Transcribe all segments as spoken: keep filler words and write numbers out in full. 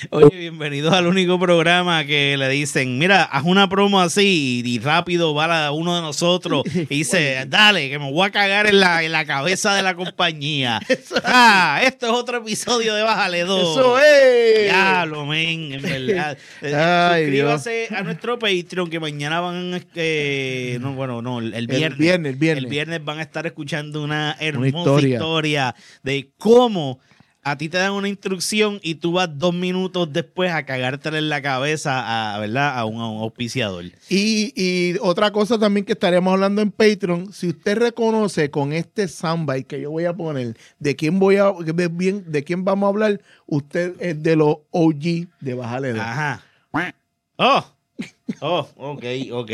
Oye, bienvenidos al único programa que le dicen, mira, haz una promo así y, y rápido va la, uno de nosotros y dice, dale, que me voy a cagar en la, en la cabeza de la compañía. Ah, esto es otro episodio de Bájale dos. Eso es. Diablo, men, en verdad. Ay, suscríbase Dios. a nuestro Patreon que mañana van, eh, no, bueno, no, el viernes, el viernes, el viernes. El viernes van a estar escuchando una hermosa una historia. historia de cómo a ti te dan una instrucción y tú vas dos minutos después a cagártela en la cabeza a, ¿verdad? a, un, a un auspiciador. Y, y otra cosa también que estaremos hablando en Patreon, si usted reconoce con este soundbite que yo voy a poner, de quién voy a de, bien, de quién vamos a hablar, usted es de los O G de Bájale dos. Ajá. Oh, oh, ok, ok.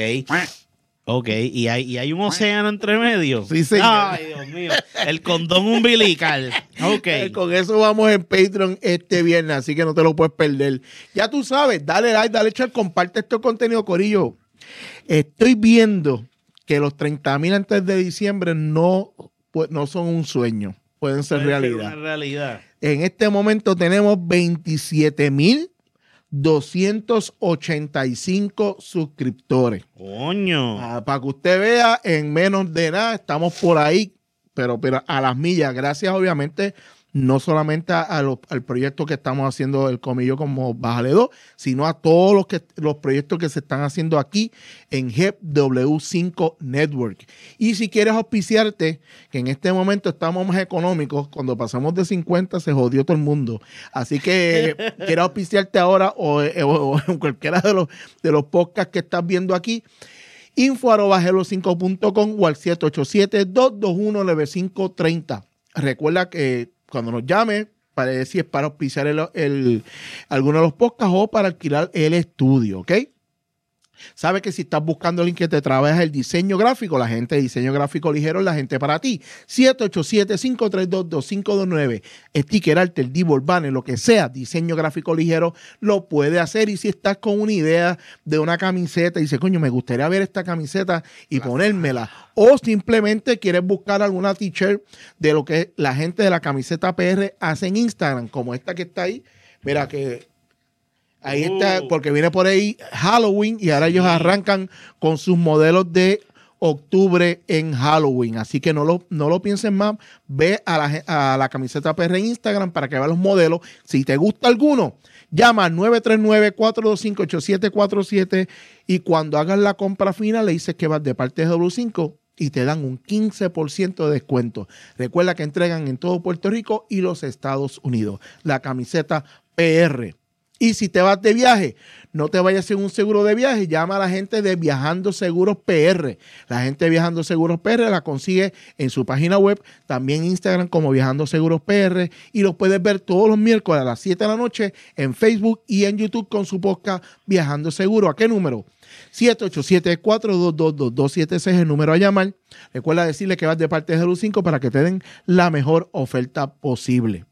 Ok, ¿y hay, y hay un océano entre medio? Sí, señor. Ay, Dios mío. El condón umbilical. Ok. Con eso vamos en Patreon este viernes, así que no te lo puedes perder. Ya tú sabes, dale like, dale share, comparte este contenido, corillo. Estoy viendo que los treinta mil antes de diciembre no, pues, no son un sueño, pueden ser Puede realidad. ser una realidad. En este momento tenemos veintisiete mil doscientos ochenta y cinco suscriptores. Coño. Ah, para que usted vea, en menos de nada estamos por ahí, pero, pero a las millas. Gracias, obviamente, no solamente a, a lo, al proyecto que estamos haciendo el Comillo como Bájale dos, sino a todos los, que, los proyectos que se están haciendo aquí en G E P W cinco Network. Y si quieres auspiciarte, que en este momento estamos más económicos, cuando pasamos de cincuenta se jodió todo el mundo. Así que quieres auspiciarte ahora o, o, o en cualquiera de los, de los podcasts que estás viendo aquí, info arroba gelo cinco punto com o al siete ocho siete, dos dos uno, nueve cinco tres cero. Recuerda que cuando nos llame, para decir si es para auspiciar el, el, alguno de los podcasts o para alquilar el estudio, ¿ok? Sabe que si estás buscando a alguien que te trabaje el diseño gráfico, la gente de diseño gráfico ligero es la gente para ti. siete ocho siete, cinco tres dos, dos cinco dos nueve. Sticker art, el divo, banner, lo que sea, diseño gráfico ligero, lo puede hacer. Y si estás con una idea de una camiseta y dices, coño, me gustaría ver esta camiseta y ponérmela. O simplemente quieres buscar alguna t-shirt de lo que la gente de la camiseta P R hace en Instagram, como esta que está ahí. Mira que... Ahí está, porque viene por ahí Halloween y ahora ellos arrancan con sus modelos de octubre en Halloween. Así que no lo, no lo piensen más. Ve a la, a la camiseta P R en Instagram para que veas los modelos. Si te gusta alguno, llama al nueve tres nueve, cuatro dos cinco, ocho siete cuatro siete y cuando hagas la compra final le dices que vas de parte de W cinco y te dan un quince por ciento de descuento. Recuerda que entregan en todo Puerto Rico y los Estados Unidos. La camiseta P R. Y si te vas de viaje, no te vayas sin un seguro de viaje, llama a la gente de Viajando Seguros P R. La gente de Viajando Seguros P R la consigue en su página web, también en Instagram como Viajando Seguros P R, y los puedes ver todos los miércoles a las siete de la noche en Facebook y en YouTube con su podcast Viajando Seguro. ¿A qué número? siete ocho siete, cuatro dos dos, dos dos siete seis, el número a llamar. Recuerda decirle que vas de parte de W cinco para que te den la mejor oferta posible.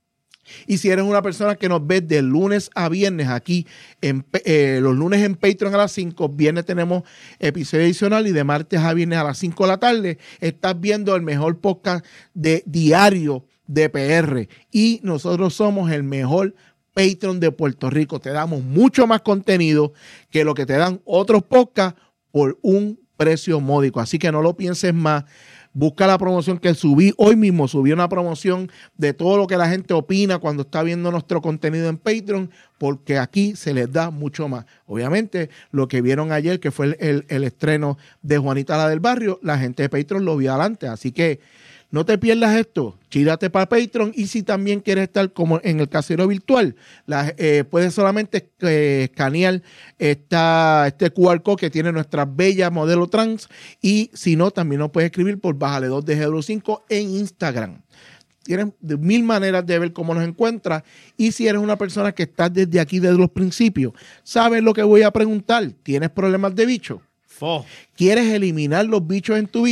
Y si eres una persona que nos ve de lunes a viernes aquí, en, eh, los lunes en Patreon a las cinco, viernes tenemos episodio adicional y de martes a viernes a las cinco de la tarde, estás viendo el mejor podcast de diario de P R. Y nosotros somos el mejor Patreon de Puerto Rico. Te damos mucho más contenido que lo que te dan otros podcasts por un precio módico. Así que no lo pienses más. Busca la promoción que subí hoy mismo. Subí una promoción de todo lo que la gente opina cuando está viendo nuestro contenido en Patreon, porque aquí se les da mucho más. Obviamente, lo que vieron ayer, que fue el, el, el estreno de Juanita la del Barrio, la gente de Patreon lo vio adelante. Así que no te pierdas esto. Chírate para Patreon. Y si también quieres estar como en el casero virtual, la, eh, puedes solamente eh, escanear esta, este Q R code que tiene nuestra bella modelo trans. Y si no, también nos puedes escribir por Bájale dos de G W cinco en Instagram. Tienes de mil maneras de ver cómo nos encuentras. Y si eres una persona que estás desde aquí, desde los principios, ¿sabes lo que voy a preguntar? ¿Tienes problemas de bicho? Fo. ¿Quieres eliminar los bichos en tu vida?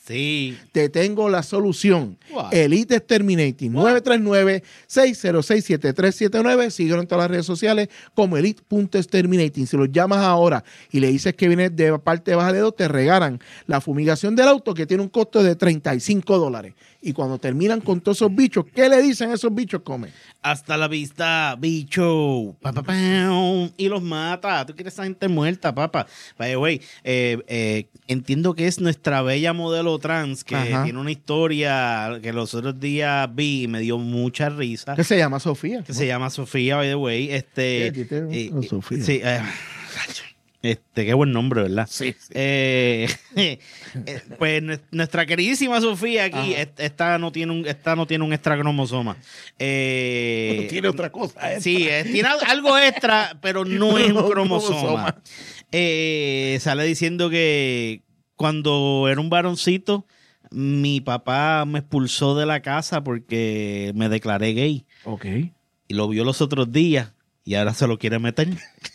Sí. Te tengo la solución. Wow. Elite Exterminating. Wow. nueve tres nueve, seis cero seis, siete tres siete nueve. Síguelo en todas las redes sociales como elite punto exterminating. Si los llamas ahora y le dices que vienes de parte de Bajaledo, te regalan la fumigación del auto que tiene un costo de treinta y cinco dólares. Y cuando terminan con todos esos bichos, ¿qué le dicen a esos bichos? Come. Hasta la vista, bicho. Pa, pa, pa, y los mata. Tú quieres esa gente muerta, papá. By the way, eh, eh, entiendo que es nuestra bella modelo trans que Ajá. tiene una historia que los otros días vi y me dio mucha risa. ¿Qué se llama? Sofía. Que se llama Sofía, by the way. Este, Sí, aquí tengo eh, a Sofía. Sí, eh, este, qué buen nombre, ¿verdad? Sí, sí. Eh, eh, pues nuestra queridísima Sofía aquí, Ajá. esta no tiene un, esta no tiene un extra cromosoma. Eh, Tiene otra cosa. extra. Sí, eh, tiene algo extra, pero no es No, un un cromosoma. cromosoma. Eh, sale diciendo que cuando era un varoncito, mi papá me expulsó de la casa porque me declaré gay. Ok. Y lo vio los otros días y ahora se lo quiere meter.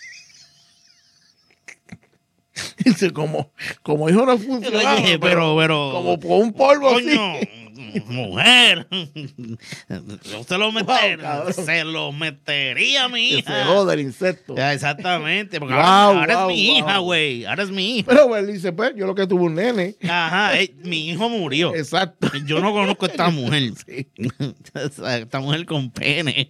Dice, como, como hijo no funciona. Oye, pero, pero. Como por un polvo Coño, así. mujer. Yo se lo meter, Wow, cabrón. se lo metería a mi Que hija. se joda el insecto. Ya, exactamente, porque Wow, ahora, ahora wow, es mi hija, wow. güey. Ahora es mi hija. Pero él dice, pues, yo lo que tuve un nene. Ajá, eh, mi hijo murió. Exacto. Yo no conozco a esta mujer. Esta mujer con pene.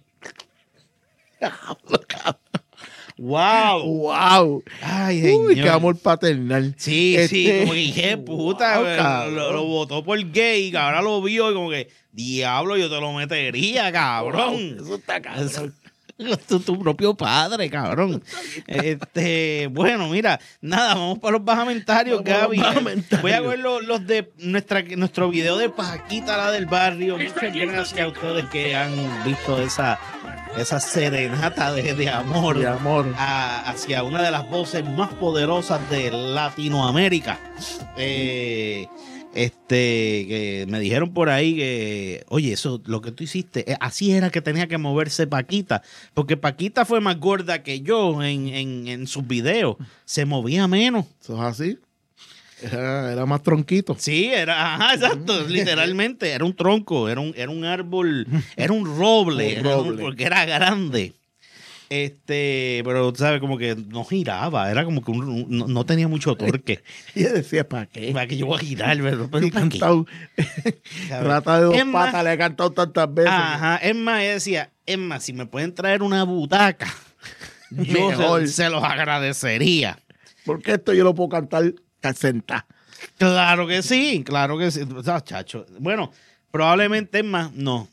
Wow. Wow. Ay, Uy, señor. qué amor paternal. Sí, sí, Este, como que dije, puta, wow, lo, cabrón. lo, lo votó por gay, que ahora lo vio y como que, diablo, yo te lo metería, cabrón. Wow, eso está cabrón. Tu, tu propio padre, cabrón. Este, bueno, mira, nada, vamos para los bajamentarios, Vamos a los Gaby. bajamentarios. Voy a ver los, los de nuestra, nuestro video de Paquita, la del barrio. Muchas gracias a ustedes que han visto esa, esa serenata de, de amor. Mi amor. A- hacia una de las voces más poderosas de Latinoamérica. Eh, este, que me dijeron por ahí que, oye, eso, lo que tú hiciste, eh, así era que tenía que moverse Paquita, porque Paquita fue más gorda que yo en, en, en sus videos, se movía menos. Eso es así. Era, era más tronquito. Sí, era, ajá, exacto, literalmente, era un tronco, era un, era un árbol, era un roble, Un era un- roble. porque era grande. Este, pero tú sabes, como que no giraba, era como que un- un- no, no tenía mucho torque. Y yo decía, ¿para qué? Para que yo voy a girar, pero, pero He ¿para qué? cantado. ¿Sabes? Rata de dos Es más- patas, le he cantado tantas veces. Ajá, es más, ella decía, es más, si me pueden traer una butaca, yo Mejor. se, se los agradecería. Porque esto yo lo puedo cantar sentado. Claro que sí, claro que sí. O sea, chacho. Bueno, probablemente es más, no.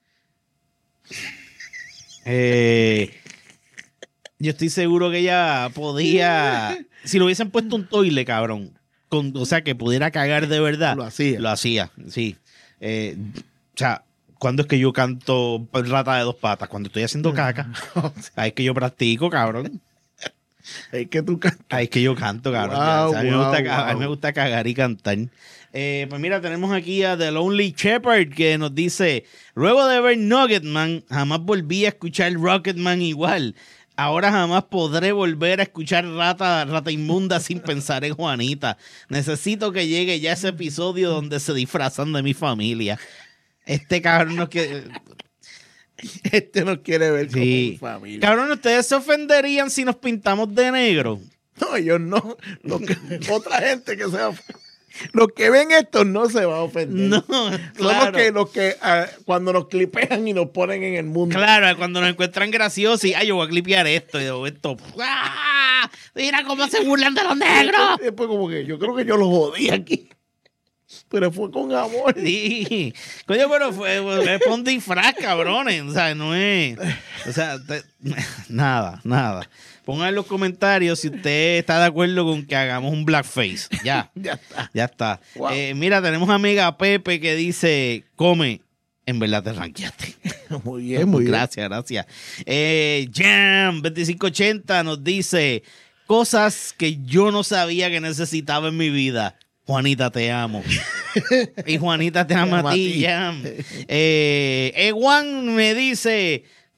Eh, yo estoy seguro que ella podía, si le hubiesen puesto un toile, cabrón, con, o sea, que pudiera cagar de verdad. Lo hacía. Lo hacía, sí. Eh, o sea, ¿cuándo es que yo canto rata de dos patas? Cuando estoy haciendo caca. Ahí es que yo practico, cabrón. Es que tú cantas. Ahí es que yo canto, cabrón. Wow, O sea, a, mí me wow, gusta, ca- a mí wow. me gusta cagar y cantar. Eh, pues mira, tenemos aquí a The Lonely Shepherd que nos dice, luego de ver Nuggetman, jamás volví a escuchar Rocketman igual. Ahora jamás podré volver a escuchar Rata, Rata Inmunda sin pensar en Juanita. Necesito que llegue ya ese episodio donde se disfrazan de mi familia. Este cabrón no quiere... Este no quiere ver Sí. como familia. Cabrón, ¿ustedes se ofenderían si nos pintamos de negro? No, ellos no. Los que- otra gente que se va a ofender. Los que ven esto no se va a ofender. No, Son claro. los que, los que ah, cuando nos clipean y nos ponen en el mundo. Claro, cuando nos encuentran graciosos y, ay, yo voy a clipear esto y yo, esto. ¡Ah! Mira cómo se burlan de los negros. Y después como que yo creo que yo los jodí aquí. Pero fue con amor. Sí, coño, pero fue, fue fue un disfraz, cabrones. O sea, no es. O sea, te- nada, nada. Pongan en los comentarios si usted está de acuerdo con que hagamos un blackface. Ya, Ya está. ya está. Wow. Eh, mira, tenemos a Mega Pepe que dice: come, en verdad te ranqueaste. Muy bien, muy bien. Gracias, gracias. Eh, Jam veinticinco ochenta nos dice cosas que yo no sabía que necesitaba en mi vida. Juanita, te amo. Y Juanita te ama a ti, Jam. Eh, Ewan me dice,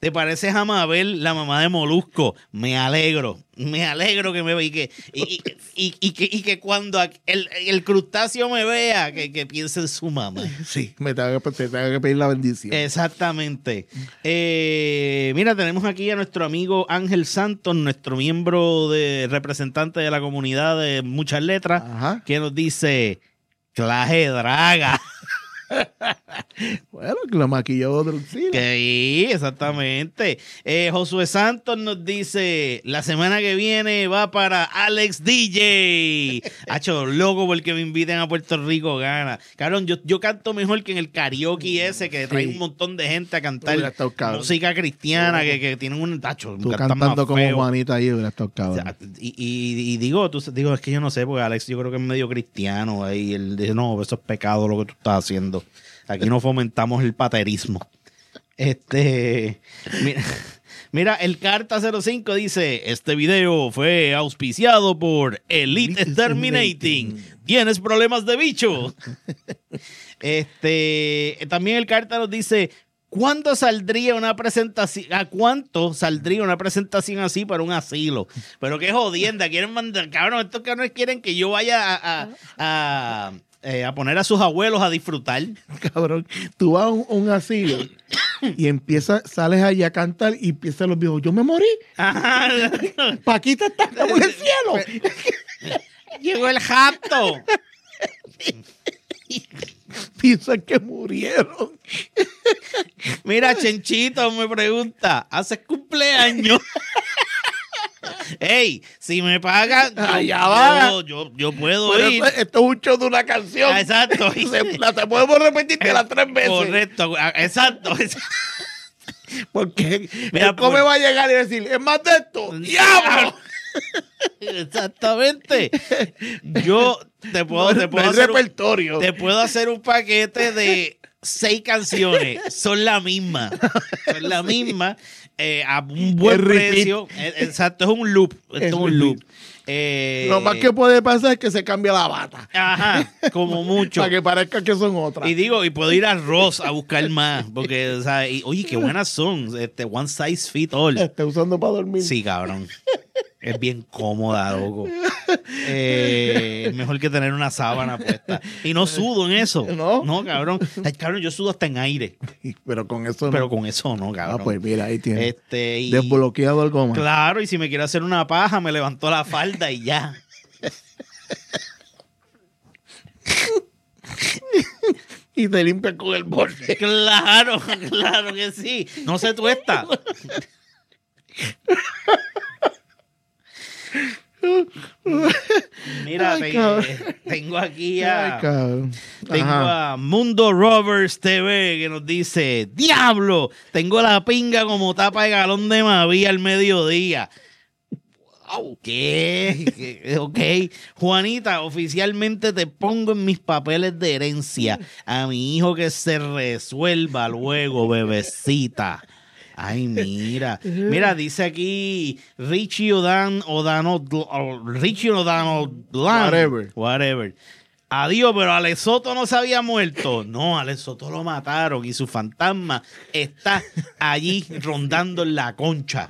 te pareces a Mabel, la mamá de Molusco. Me alegro, me alegro que me vea y que, y, y, y, que, y que cuando el, el crustáceo me vea, que, que piense en su mamá. Sí, me tengo que, te tengo que pedir la bendición. Exactamente. Eh, mira, tenemos aquí a nuestro amigo Ángel Santos, nuestro miembro de representante de la comunidad de Muchas Letras, Ajá. que nos dice, clase draga. Bueno, que lo maquilló Druxila. Que sí, exactamente. Eh, Josué Santos nos dice, la semana que viene va para Alex D J. Hacho, loco porque me inviten a Puerto Rico, gana. Cabrón, yo, yo canto mejor que en el karaoke ese, que trae Sí. un montón de gente a cantar Hubiera estado cabrón. música cristiana, que, que tienen un tacho. Tú cantan cantando más como feo. Juanita ahí, hubiera estado O cabrón. sea, y, y, y digo, tú, digo, es que yo no sé, porque Alex yo creo que es medio cristiano. Ahí él dice, no, eso es pecado lo que tú estás haciendo. Aquí no fomentamos el paterismo. Este, mira, mira, el Carta cero cinco dice, este video fue auspiciado por Elite Exterminating. ¿Tienes problemas de bicho? Este, también el Carta nos dice, ¿cuándo saldría una presentación? ¿A cuánto saldría una presentación así para un asilo? Pero qué jodienda, quieren mandar, cabrón, estos cabrones quieren que yo vaya a, a, a Eh, a poner a sus abuelos a disfrutar. Cabrón, tú vas a un, un asilo y empiezas, sales allí a cantar y empiezan los viejos, yo me morí. Ajá. Paquita está en el cielo. Llegó el jato. Piensan que murieron. Mira, Chenchito me pregunta, ¿haces cumpleaños? Ey, si me pagan, yo, Allá va. yo, yo, yo puedo Pero ir. esto, esto es un show de una canción. Ah, exacto. Se- la te podemos repetir las tres veces. Correcto, ah, exacto. Porque Mira, el come por- va a llegar y decir, es más de esto. ¡Diablo! Exactamente. Yo te puedo, te puedo No hay hacer un, repertorio. te puedo hacer un paquete de seis canciones. Son la misma. Son la misma. Eh, a un buen Es repeat. precio. Eh, Exacto, es un loop. Esto es, Es un repeat. loop. Eh, Lo más que puede pasar es que se cambie la bata. Ajá, como mucho. Para que parezca que son otras. Y digo, y puedo ir a Ross a buscar más. Porque, o sea, y, oye, qué buenas son. Este, one size fit all. Está usando para dormir. Sí, cabrón. Es bien cómoda, loco. Eh, es mejor que tener una sábana puesta. Y no sudo en eso. ¿No? No, cabrón. Ay, cabrón, yo sudo hasta en aire. Pero con eso no. Pero con eso no, cabrón. Ah, pues mira, ahí tiene. Este, y- Desbloqueado algo más. Claro, y si me quiero hacer una paja, me levantó la falda y ya. Y te limpia con el borde. Claro, claro que sí. No se tuesta. Mira, Ay, te- cabrón. tengo aquí a... Ay, cabrón. Tengo Ajá. a Mundo Rovers T V que nos dice, ¡diablo! Tengo la pinga como tapa de galón de Maví al mediodía. Wow, ¿qué? ¿Qué? Ok. Juanita, oficialmente te pongo en mis papeles de herencia a mi hijo que se resuelva luego, bebecita. Ay, mira. Mira, dice aquí Richie O'Dan, O'Dano, Richie O'Dano, Whatever. Whatever. Adiós, pero Alex Soto no se había muerto. No, Alex Soto lo mataron y su fantasma está allí rondando en la concha.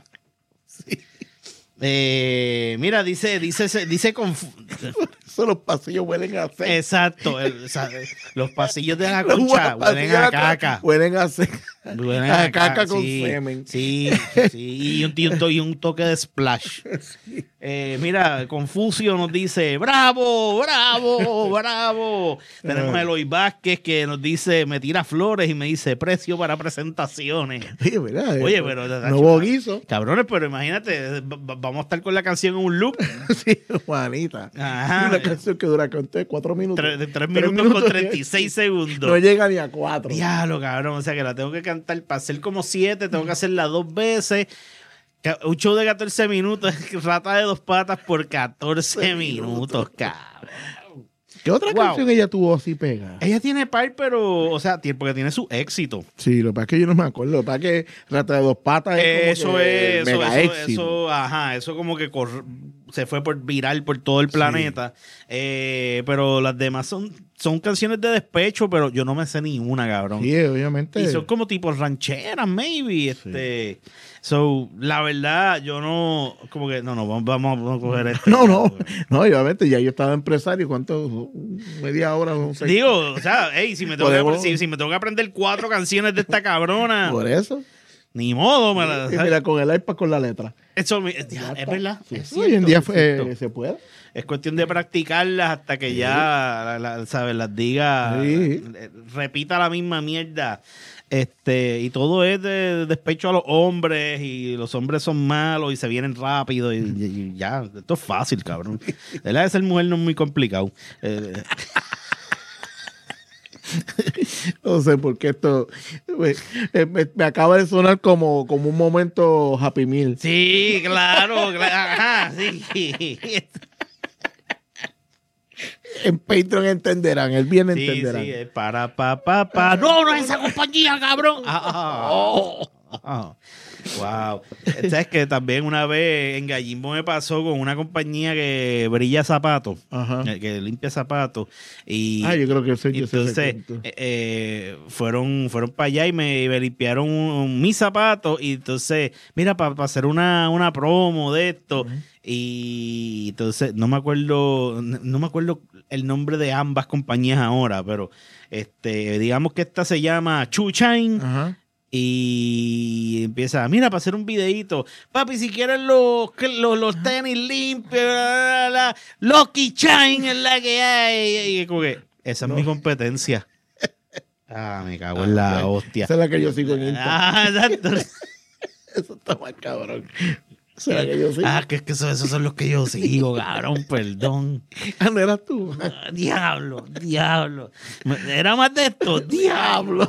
Eh, mira, dice, dice, dice con... Eso los pasillos huelen a aceite. Exacto, el- o sea, los pasillos de la Los concha pasillos huelen de a la caca. Huelen a aceite. Huelen a a caca con sí, semen. Sí, sí, y un, y un to- y un toque de splash. Eh, mira, Confucio nos dice, bravo, bravo, bravo. Tenemos a Eloy Vázquez que nos dice, me tira flores y me dice, precio para presentaciones. Oye, ¿verdad? Oye, Esto- pero... No hubo guiso. Cabrones, pero imagínate, v- v- vamos a estar con la canción en un loop. Sí, Juanita. Ajá. Una canción que dura ¿cuánto es? cuatro minutos. Tres, de tres minutos, con treinta y seis segundos. No llega ni a cuatro. Diablo, cabrón. O sea que la tengo que cantar para hacer como siete, tengo que hacerla dos veces. Ca- Un show de catorce minutos, rata de dos patas por catorce minutos, cabrón. ¿Qué otra Wow. canción ella tuvo así pega? Ella tiene par, pero, o sea, tiene- porque tiene su éxito. Sí, lo que pasa es que yo no me acuerdo. Lo que pasa es que Rata de Dos Patas es Eso como que es, eso, mega eso, éxito. eso, ajá, eso como que corr- se fue por viral por todo el planeta. Eh, pero las demás son son canciones de despecho, pero yo no me sé ni una, cabrón. Sí, obviamente. Y son como tipo rancheras, maybe. Este, sí. So, la verdad, yo no, como que, no, no, vamos, vamos a coger esto. No, no, no, obviamente, ya yo estaba empresario, ¿cuánto? Media hora, no sé. Digo, o sea, hey, si me tengo que, si, si me tengo que aprender cuatro canciones de esta cabrona. Por eso. Ni modo, me la, y mira, con el iPad con la letra. Eso es, es verdad. Sí, es hoy en día eh, se puede. Es cuestión de practicarlas hasta que sí. ya, la, la, ¿sabes? Las diga, sí. repita la misma mierda. Este, y todo es de despecho a los hombres, y los hombres son malos y se vienen rápido, y, y, y ya, esto es fácil, cabrón. La de ser mujer no es muy complicado. Eh, No sé por qué esto me, me, me acaba de sonar como, como un momento Happy Meal. Sí, claro, claro. Ajá, sí. En Patreon entenderán, el bien sí, entenderán. Sí, es para pa pa pa. No, no es esa compañía, cabrón. Ah, ah, oh. Ah. Wow. ¿Sabes que también una vez en Gallimbo me pasó con una compañía que brilla zapatos, Ajá. que limpia zapatos? Y, ah, yo creo que soy yo. Entonces, eh, eh, fueron, fueron para allá y me, me limpiaron un, un, mis zapatos. Y entonces, mira, para pa hacer una, una promo de esto. Uh-huh. Y entonces, no me acuerdo, no me acuerdo el nombre de ambas compañías ahora, pero este, digamos que esta se llama Chuchain. Ajá. Y empieza, mira, para hacer un videito, papi, si quieres los, los, los tenis limpios, la, la, la, Lucky Shine es la que hay. Y como que, esa no. es mi competencia. Ah, me cago ah, en la okay. hostia. Esa es la que yo sigo en Instagram. Ah, exacto. Eso está mal, cabrón. Esa es la que yo sigo. Ah, que es que eso, esos son los que yo sigo, cabrón, perdón. Ah, no eras tú. Ah, diablo, diablo. Era más de esto, diablo.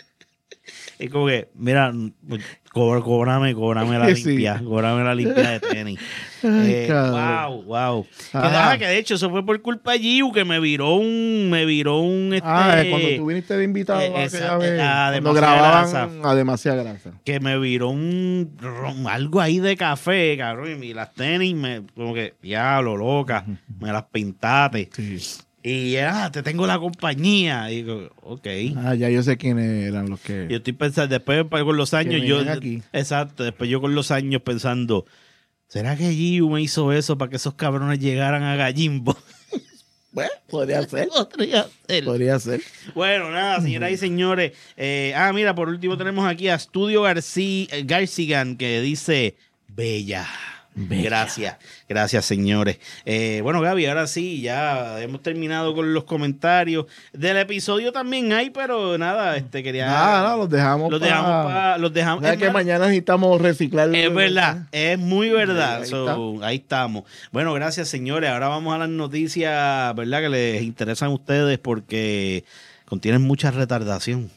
Y como que, mira, cobr, cóbrame, cóbrame la limpia, sí. cóbrame la limpia de tenis. Ay, eh, wow, wow. Que, nada, que de hecho eso fue por culpa de Giu, que me viró un, me viró un este, ah, es cuando tú viniste de invitado eh, esa, vez, a cuando grababan grasa, a demasiada grasa. Que me viró un algo ahí de café, cabrón, y las tenis me, como que, diablo, loca, me las pintaste. Sí. Y ya, ah, te tengo la compañía. Y digo, ok. Ah, ya yo sé quiénes eran los que... Yo estoy pensando, después con los años, yo... Aquí. Exacto, después yo con los años pensando, ¿será que Giu me hizo eso para que esos cabrones llegaran a Gallimbo? Bueno, podría ser. Podría ser. Podría ser. Bueno, nada, señoras y señores. Eh, ah, mira, por último tenemos aquí a Studio García, Garcigan, que dice, bella. Bella. Gracias, gracias señores. Eh, bueno, Gaby, ahora sí, ya hemos terminado con los comentarios. Del episodio también hay, pero nada, este quería. Nada, nada, los dejamos. Los pa... dejamos para. Los dejamos. Es que mañana necesitamos reciclar. Es verdad, es muy verdad. Ahí, so, ahí estamos. Bueno, gracias señores. Ahora vamos a las noticias, ¿verdad? Que les interesan a ustedes porque contienen mucha retardación.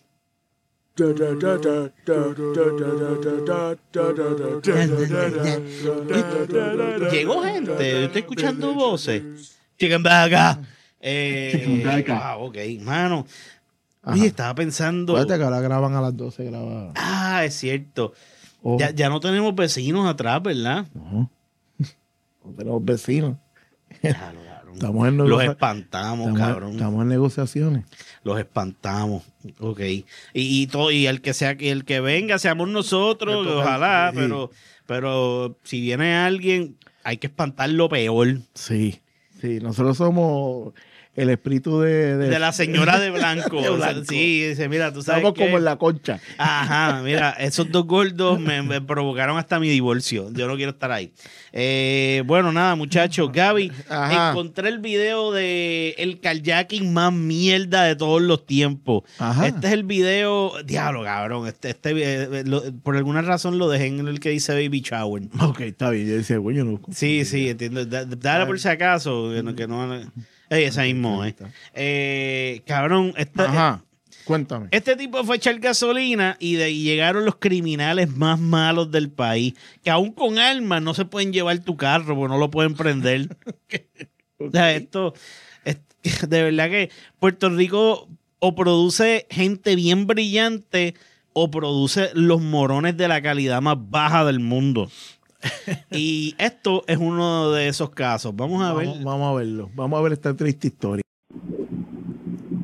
Llegó gente, estoy escuchando voces. Chicken Baga. Eh, ah, ok, mano. Oye, estaba pensando. Acuérdate que ahora graban a las doce. Graba. Ah, es cierto. Oh. Ya, ya no tenemos vecinos atrás, ¿verdad? No, no tenemos vecinos. Claro. Estamos en Los espantamos, estamos, cabrón. Estamos en negociaciones. Los espantamos. Ok. Y, y todo, y el que sea, el que venga, seamos nosotros, ojalá, sí. pero, pero si viene alguien, hay que espantarlo peor. Sí, sí, nosotros somos el espíritu de... De, de la señora de blanco. de blanco. Sí, dice, mira, tú sabes Estamos que... como en la concha. Ajá, mira, esos dos gordos me, me provocaron hasta mi divorcio. Yo no quiero estar ahí. Eh, bueno, nada, muchachos. Gaby, Ajá. encontré el video de el kayaking más mierda de todos los tiempos. Ajá. Este es el video... Diablo, cabrón. Este, este eh, lo, por alguna razón lo dejé en el que dice Baby Shower. Ok, está bien. Yo decía, güey, no... Sí, sí, entiendo. Dale por si acaso, que no... Que no Ey, esa mismo, eh. eh cabrón, esta, Ajá, cuéntame. Este tipo fue a echar gasolina y de ahí llegaron los criminales más malos del país, que aún con armas no se pueden llevar tu carro porque no lo pueden prender. Okay. O sea, esto, es, de verdad que Puerto Rico o produce gente bien brillante o produce los morones de la calidad más baja del mundo. Y esto es uno de esos casos. Vamos a ver. Vamos, vamos a verlo. Vamos a ver esta triste historia.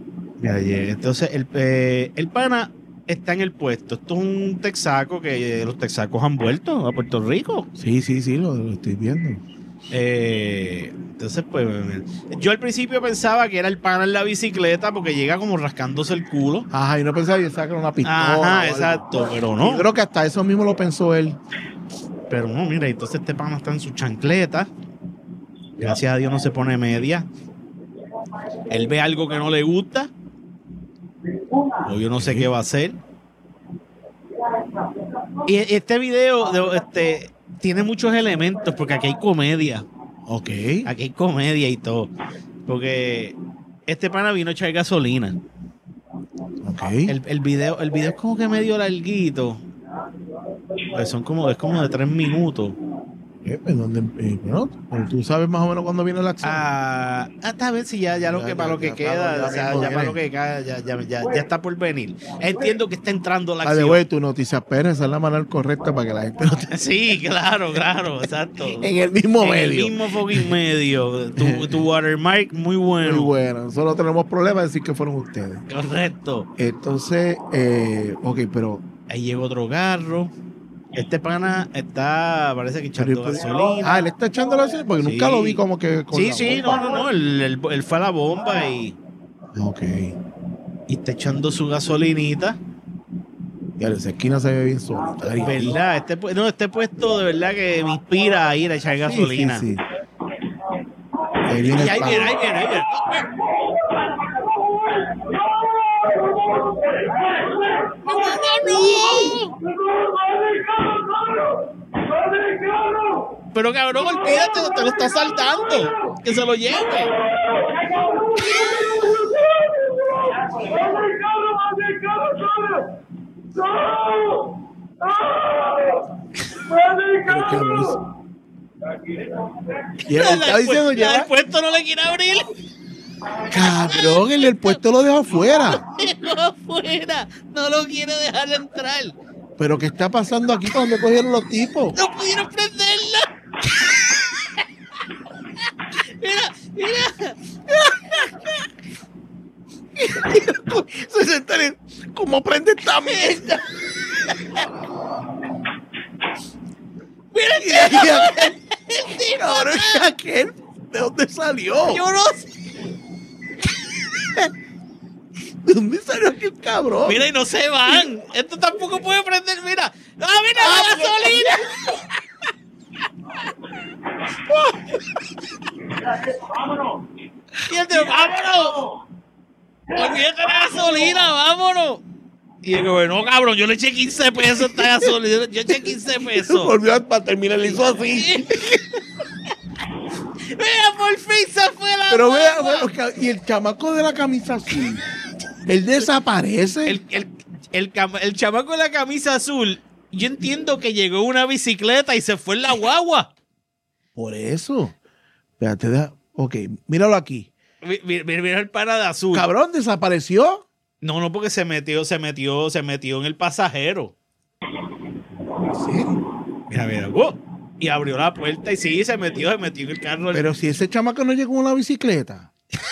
de ayer. Entonces, el, eh, el pana está en el puesto. Esto es un texaco que los texacos han vuelto a Puerto Rico. Sí, sí, sí, lo, lo estoy viendo. Eh, entonces, pues, yo al principio pensaba que era el pana en la bicicleta porque llega como rascándose el culo. Ajá, y no pensaba que sacar una pistola. Ajá, exacto, pero no. Yo creo que hasta eso mismo lo pensó él. Pero no, mira, entonces este pana está en su chancleta. Gracias a Dios no se pone media. Él ve algo que no le gusta. O yo no sé qué va a hacer. Y este video de, este, tiene muchos elementos porque aquí hay comedia. Ok. Aquí hay comedia y todo. Porque este pana vino a echar gasolina. Ok. El, el video, el video es como que medio larguito. Pues son como, es como de tres minutos. Eh, pues, ¿dónde, eh, bueno, pero tú sabes más o menos cuándo viene la acción. Ah, hasta a ver si ya, ya lo Ya, que ya, para lo que ya, queda, ya o sea, mismo ya para viene. lo que queda, ya, ya, ya, ya está por venir. Entiendo que está entrando la Ah, de acción. güey, tu noticia Pérez, esa es la manera correcta para que la gente no te... Sí, claro, claro, exacto. En el mismo En medio. el mismo fucking medio. Tu, tu watermark muy bueno. Muy bueno. Solo tenemos problemas de decir que fueron ustedes. Correcto. Entonces, eh, ok, pero... Ahí llega otro carro. Este pana está, parece que echando pero- gasolina. Ah, él está echando la gasolina porque Sí. nunca lo vi como que con Sí, la sí, bomba. no, no, no. Él, él- él fue a la bomba y, Ok. y está echando su gasolinita. Ya, esa esquina se ve bien solitaria. ¿Verdad? Este, pu- no, este puesto de verdad que me inspira a ir a echar gasolina. Sí, sí, sí. Ahí viene Y el ahí pavo. viene, ahí viene, ahí viene. Pero cabrón, olvídate, te lo está saltando. Que se lo lleve. Pero qué abuso. Y él está diciendo La del ya, puesto no le quiere abrir. cabrón, el del puesto lo dejó afuera. Pero afuera. No lo quiere dejar entrar. Pero ¿qué está pasando aquí cuando cogieron los tipos? No pudieron prenderla. Mira, mira. Se sentan, ¿cómo prende esta mierda? Mira, Y aquí aquel, el tipo cabrón, atrás. ¿y aquel? ¿De dónde salió? Yo no sé. ¿De dónde salió aquel cabrón? Mira, y no se van. Esto tampoco puede prender. Mira. ¡Ah, mira la gasolina! ¡Vámonos! Y el de, ¡vámonos! Olvídate de la gasolina, vámonos. Y yo, bueno, cabrón, yo le eché quince pesos a esta gasolina. Yo eché quince pesos. Volvió a- para terminar, le hizo así. Mira, por fin se fue la Pero vea, guagua. vea, y el chamaco de la camisa azul, él desaparece. El, el, el, cam- el chamaco de la camisa azul, yo entiendo que llegó en una bicicleta y se fue en la guagua. Por eso. Espérate, deja- ok, míralo aquí. Mi- mi- Mira, mira el pana de azul. Cabrón, desapareció. No, no, porque se metió, se metió, se metió en el pasajero. Sí. Mira, mira, ¡wow! Y abrió la puerta y sí, se metió, se metió en el carro. Pero si ese chamaco no llegó en una bicicleta.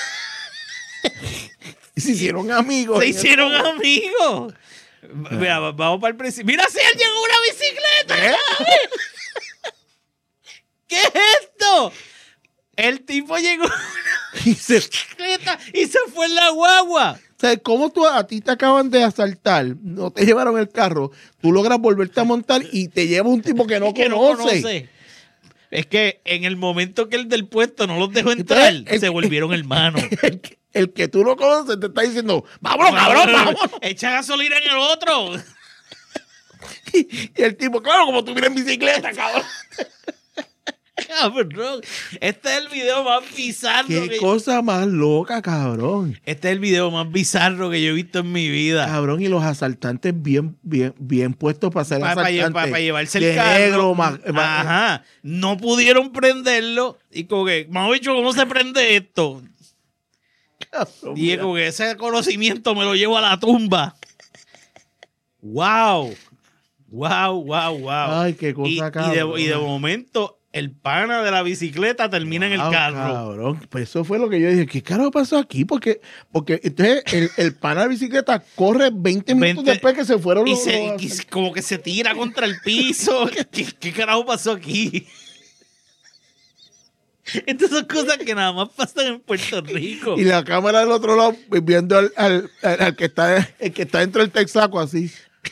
Se hicieron amigos. Se en hicieron el- amigos. Mira, va- vamos para el principio. Mira, si él llegó en una bicicleta. ¿Eh? ¿Qué es esto? El tipo llegó en una Y se- bicicleta y se fue en la guagua. O sea, ¿cómo tú a ti te acaban de asaltar? No te llevaron el carro. Tú logras volverte a montar y te lleva un tipo que no Que no conoce. conoce. Es que en el momento que el del puesto no los dejó entrar, Entonces, el- se volvieron hermanos. El que, el que tú no conoces te está diciendo, vámonos, cabrón, vámonos. Echa gasolina en el otro. Y el tipo, claro, como tú vienes en bicicleta, cabrón. Cabrón. Este es el video más bizarro Qué que cosa más loca, cabrón. Este es el video más bizarro que yo he visto en mi vida. Cabrón, y los asaltantes bien, bien, bien puestos para ser Para, para, asaltantes. para- para llevarse el de carro. negro, ma- ma- Ajá. No pudieron prenderlo. Y como que, mejor dicho, ¿cómo se prende esto? cabrón, Y es mira. como que ese conocimiento me lo llevo a la tumba. Wow. Wow, wow, wow. Ay, qué cosa, y, y, de, cabrón. y de momento, el pana de la bicicleta termina wow, en el carro. Cabrón, pues eso fue lo que yo dije. ¿Qué carajo pasó aquí? Porque, porque entonces el, el pana de la bicicleta corre veinte minutos veinte, después que se fueron y los, se, los... Y como que se tira contra el piso. ¿Qué, ¿Qué carajo pasó aquí? Estas son cosas que nada más pasan en Puerto Rico. Y la cámara del otro lado viendo al, al, al, al que está el que está dentro del texaco así.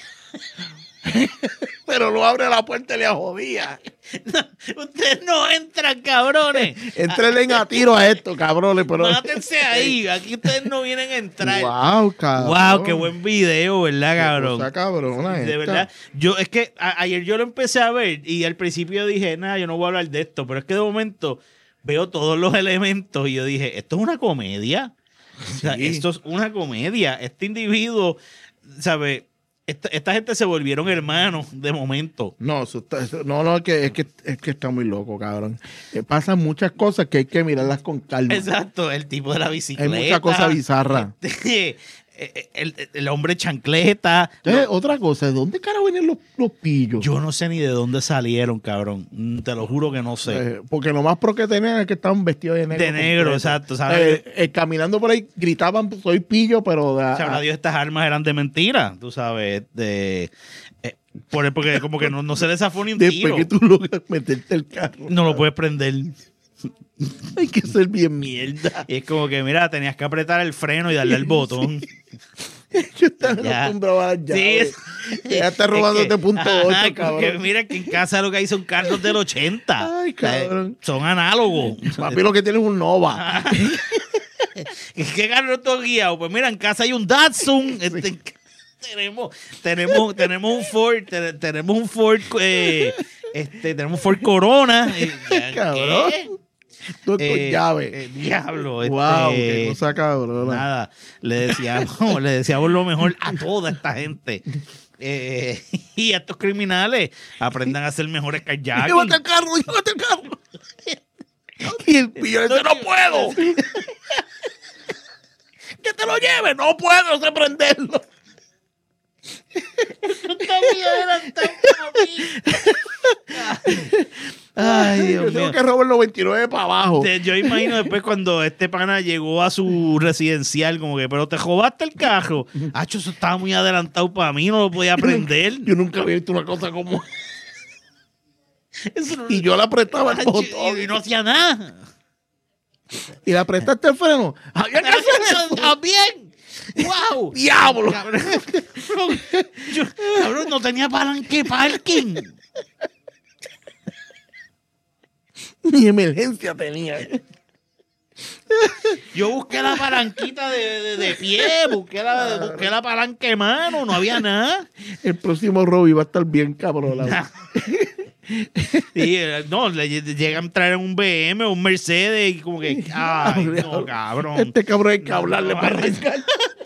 Pero no abre la puerta y le jodía. No, ustedes no entran, cabrones. Entrenle a tiro a esto, cabrones. Pero... mátense ahí. Aquí ustedes no vienen a entrar. Wow, cabrón. Wow, qué buen video, ¿verdad, cabrón? Cosa cabrona de esta. verdad. Yo, es que a, ayer yo lo empecé a ver y al principio dije, nada, yo no voy a hablar de esto. Pero es que de momento veo todos los elementos y yo dije, ¿esto es una comedia? O sea, sí. Esto es una comedia. Este individuo, ¿sabes? Esta, esta gente se volvieron hermanos de momento. No, eso está, eso, no, no, es que, es, que, es que está muy loco, cabrón. Eh, pasan muchas cosas que hay que mirarlas con calma. Exacto, el tipo de la bicicleta. Hay muchas cosas bizarras. Este, el, el hombre chancleta. Entonces, no. Otra cosa, ¿de dónde carajo vienen los, los pillos? Yo no sé ni de dónde salieron, cabrón. Te lo juro que no sé. Eh, porque lo más pro que tenían es que estaban vestidos de negro. De negro, exacto. ¿Sabes? Eh, eh, caminando por ahí gritaban, soy pillo, pero... De, sabrá Dios, estas armas eran de mentira, tú sabes, de... Eh, por, porque como que no, no se les zafó ni un después tiro. Que tú logras meterte el carro. No lo puedes prender. Hay que ser bien mierda. Y es como que, mira, tenías que apretar el freno y darle al botón. Yo estaba acostumbrado a las llaves. Sí, ya está robándote es que, punto ocho, cabrón. Mira que en casa lo que hay son carros del ochenta. Ay, cabrón. Son análogos. Papi, lo que tiene es un Nova. ¿Qué carro todo guiado? Pues mira, en casa hay un Datsun. Este, tenemos, tenemos, tenemos un Ford, te, tenemos un Ford, eh, este, tenemos un Ford Corona. Eh, cabrón. Tú con eh, llave. Eh, diablo. Wow, este, qué cosa cabrona. Nada, le decíamos, le decíamos lo mejor a toda esta gente. Eh, y a estos criminales aprendan a ser mejores carjacking. Llévate el carro, llévate el carro. Y el pillo dice, no puedo. Que te lo lleve, no puedo, no sé prenderlo. Ay, Dios yo tengo mío. Que robar el noventa y nueve para abajo. Yo imagino después cuando este pana llegó a su residencial, como que, pero te robaste el carro. Hacho, eso estaba muy adelantado para mí, no lo podía prender. Yo nunca había visto una cosa como eso. No... Y yo le apretaba el botón. Y no hacía nada. ¿Y le apretaste el freno? Había que hacer eso también. ¡Wow! ¡Diablo! Cabrón, yo, cabrón, no tenía palanque parking. Ni emergencia tenía. Yo busqué la palanquita de, de, de pie, busqué la, busqué la palanca de mano, no había nada. El próximo Robbie va a estar bien cabrón. Sí, no, le llegan a traer un B M o un Mercedes y como que, ay, no, cabrón. Este cabrón hay que hablarle para arrancar.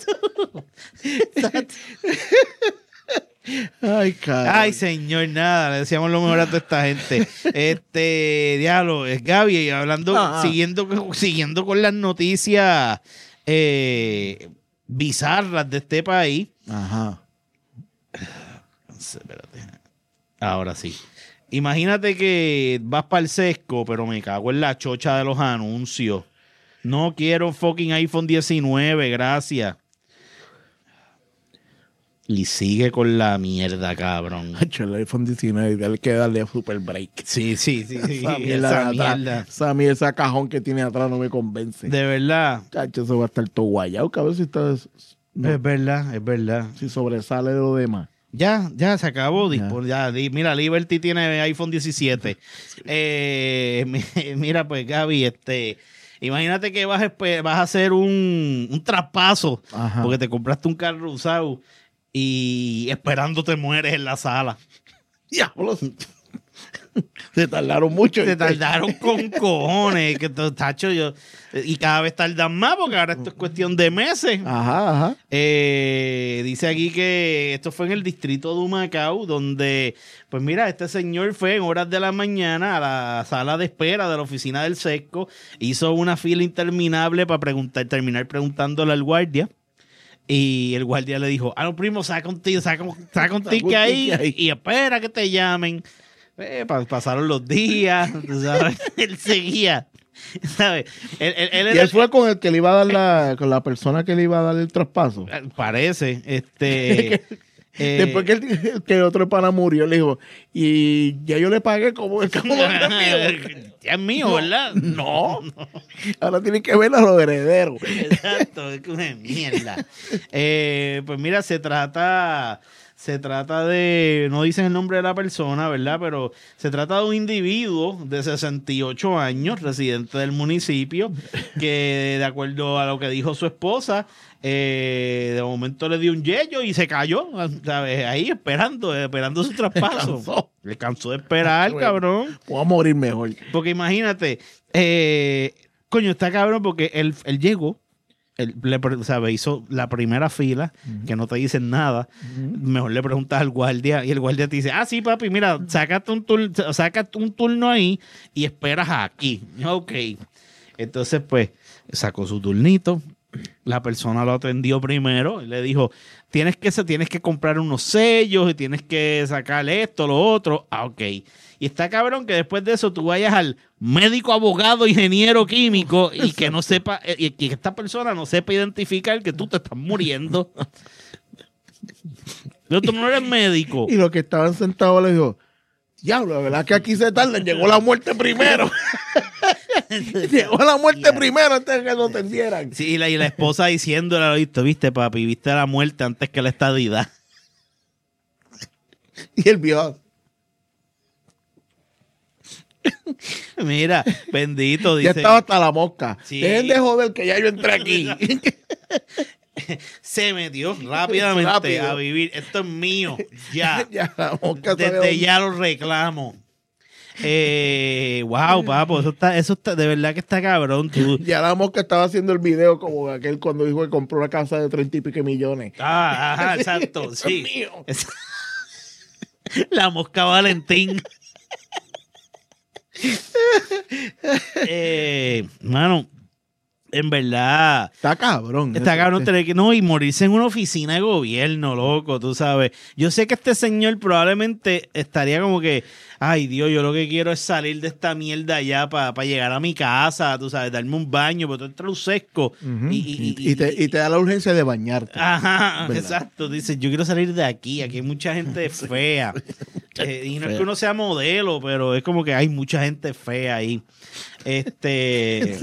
Ay, cabrón. Ay, señor, nada, le decíamos lo mejor a toda esta gente. Este, diablo, es Gaby, hablando, Ajá. siguiendo, siguiendo con las noticias eh, bizarras de este país. Ajá. Espérate. Ahora sí. Imagínate que vas para el sesco, pero me cago en la chocha de los anuncios. No quiero fucking iPhone diecinueve, gracias. Y sigue con la mierda, cabrón. El iPhone diecinueve, hay que darle super break. Sí, sí, sí. sí. Esa mierda, esa, mierda. Esa mierda, esa cajón que tiene atrás no me convence. De verdad. Chacho, eso va a estar todo guayado, cabrón, si está... No, es verdad, es verdad. Si sobresale de lo demás. Ya, ya se acabó. Ya. Ya, mira, Liberty tiene iPhone diecisiete. Sí. Eh, mira, pues, Gaby, este... Imagínate que vas a, vas a hacer un, un traspaso. Ajá. Porque te compraste un carro usado y esperando te mueres en la sala. Diablos. Se tardaron mucho. Se tardaron con cojones. Que, tacho, yo, y cada vez tardan más porque ahora esto es cuestión de meses. Ajá, ajá. Eh, dice aquí que esto fue en el distrito de Humacao, donde, pues mira, este señor fue en horas de la mañana a la sala de espera de la oficina del sesco, hizo una fila interminable para preguntar, terminar preguntándole al guardia. Y el guardia le dijo, ah, no, primo, saca un ticket, saca, saca un ticket ahí y espera que te llamen. Eh, pa- pasaron los días, tú ¿sabes? Él seguía, ¿sabes? Él, él- él Y era- él fue con el que le iba a dar la, con la persona que le iba a dar el traspaso. parece, este... eh, Después que el, que el otro pana murió, le dijo, y ya yo le pagué como el cabo no es mío. ya es mío, ¿verdad? No, ahora tienen que ver a los herederos. Exacto, es que una mierda. Eh, pues mira, se trata, se trata de, no dicen el nombre de la persona, ¿verdad? Pero se trata de un individuo de sesenta y ocho años, residente del municipio, que de acuerdo a lo que dijo su esposa, eh, de momento le dio un yello y se cayó, ¿sabes? Ahí esperando, esperando su traspaso. cansó. Le cansó de esperar, Bueno. cabrón. Voy a morir mejor. Porque imagínate, eh, coño, está cabrón porque él, él llegó, él le, pre- ¿sabe? Hizo la primera fila, Ujú. que no te dicen nada. Ujú. Mejor le preguntas al guardia y el guardia te dice, ah, sí, papi, mira, sácate un, tur- sácate un turno ahí y esperas aquí. Ok. Entonces, pues, sacó su turnito. La persona lo atendió primero y le dijo, tienes que, tienes que comprar unos sellos y tienes que sacar esto, lo otro. Ah, ok. Y está cabrón que después de eso tú vayas al médico, abogado, ingeniero químico y que no sepa, eh, y que esta persona no sepa identificar que tú te estás muriendo. Pero tú no eres médico. Y los que estaban sentados le dijo, diablo, la verdad que aquí se tarda, llegó la muerte primero. Llegó la muerte Ya. primero antes de que lo atendieran. Sí, y la, y la esposa diciéndole, "Lo visto, viste, papi, viste la muerte antes que la estadidad." Y el viejo, Mira, bendito, ya dice. estaba hasta la mosca. Sí. Dejen de joder que ya yo entré aquí. Se metió rápidamente Rápido. a vivir. Esto es mío, ya. ya la mosca sabe Desde dónde- ya lo reclamo. Eh, wow, papo, eso está, eso está, de verdad que está cabrón, tú. Ya la mosca estaba haciendo el video como aquel cuando dijo que compró una casa de treinta y pico millones. Ah, ajá, exacto, Eso sí. es mío. Es- La mosca Valentín. eh, mano, en verdad, Está cabrón. está eso. cabrón tener que no y morirse en una oficina de gobierno, loco, tú sabes. Yo sé que este señor probablemente estaría como que, ay Dios, yo lo que quiero es salir de esta mierda ya para llegar a mi casa, tú sabes, darme un baño, pero tú entras un sesco. Ujú. y, y, y- y te, y te da la urgencia de bañarte. Ajá, ¿Verdad? exacto. Dice, yo quiero salir de aquí. Aquí hay mucha gente fea. Eh, y no es fea. que uno sea modelo, pero es como que hay mucha gente fea ahí. Este.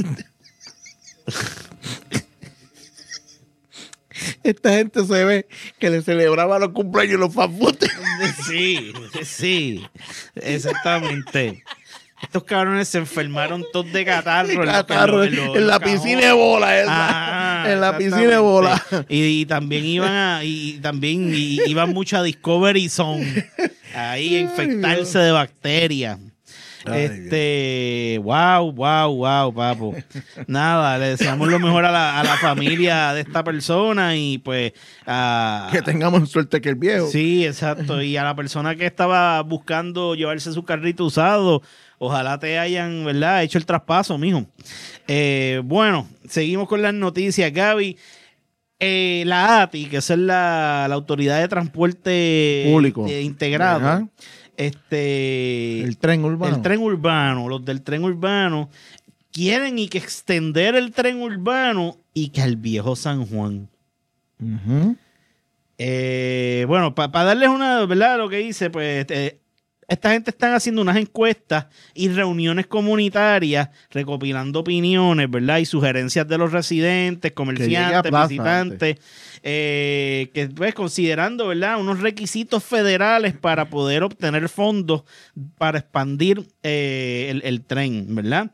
Esta gente se ve que le celebraba los cumpleaños los fast food. Sí, sí. Exactamente. Estos cabrones se enfermaron todos de catarro. en lo- Catarro, en lo- en la los piscina de cajones. bola esa. Ajá, en la piscina de exactamente. bola. Y, y también iban a, y también y- iban mucho a Discovery Zone. Ahí a infectarse de bacterias. Ay, este, wow, wow, wow, papo. Nada, le deseamos lo mejor a la, a la familia de esta persona y pues a, Que tengamos suerte que el viejo. sí, exacto. Y a la persona que estaba buscando llevarse su carrito usado, ojalá te hayan, ¿verdad?, hecho el traspaso, mijo. Eh, bueno, seguimos con las noticias, Gaby. Eh, la A T I, que es la, la Autoridad de Transporte Público. eh, Integrado, Ajá. este, El tren urbano. el tren urbano, los del tren urbano, quieren y que extender el tren urbano y que al viejo San Juan. Ujú. Eh, bueno, para darles una, ¿verdad? Lo que hice, pues eh, esta gente están haciendo unas encuestas y reuniones comunitarias, recopilando opiniones, ¿verdad? Y sugerencias de los residentes, llegue a comerciantes, plaza visitantes, eh, que pues considerando, ¿verdad? Unos requisitos federales para poder obtener fondos para expandir eh, el, el tren, ¿verdad?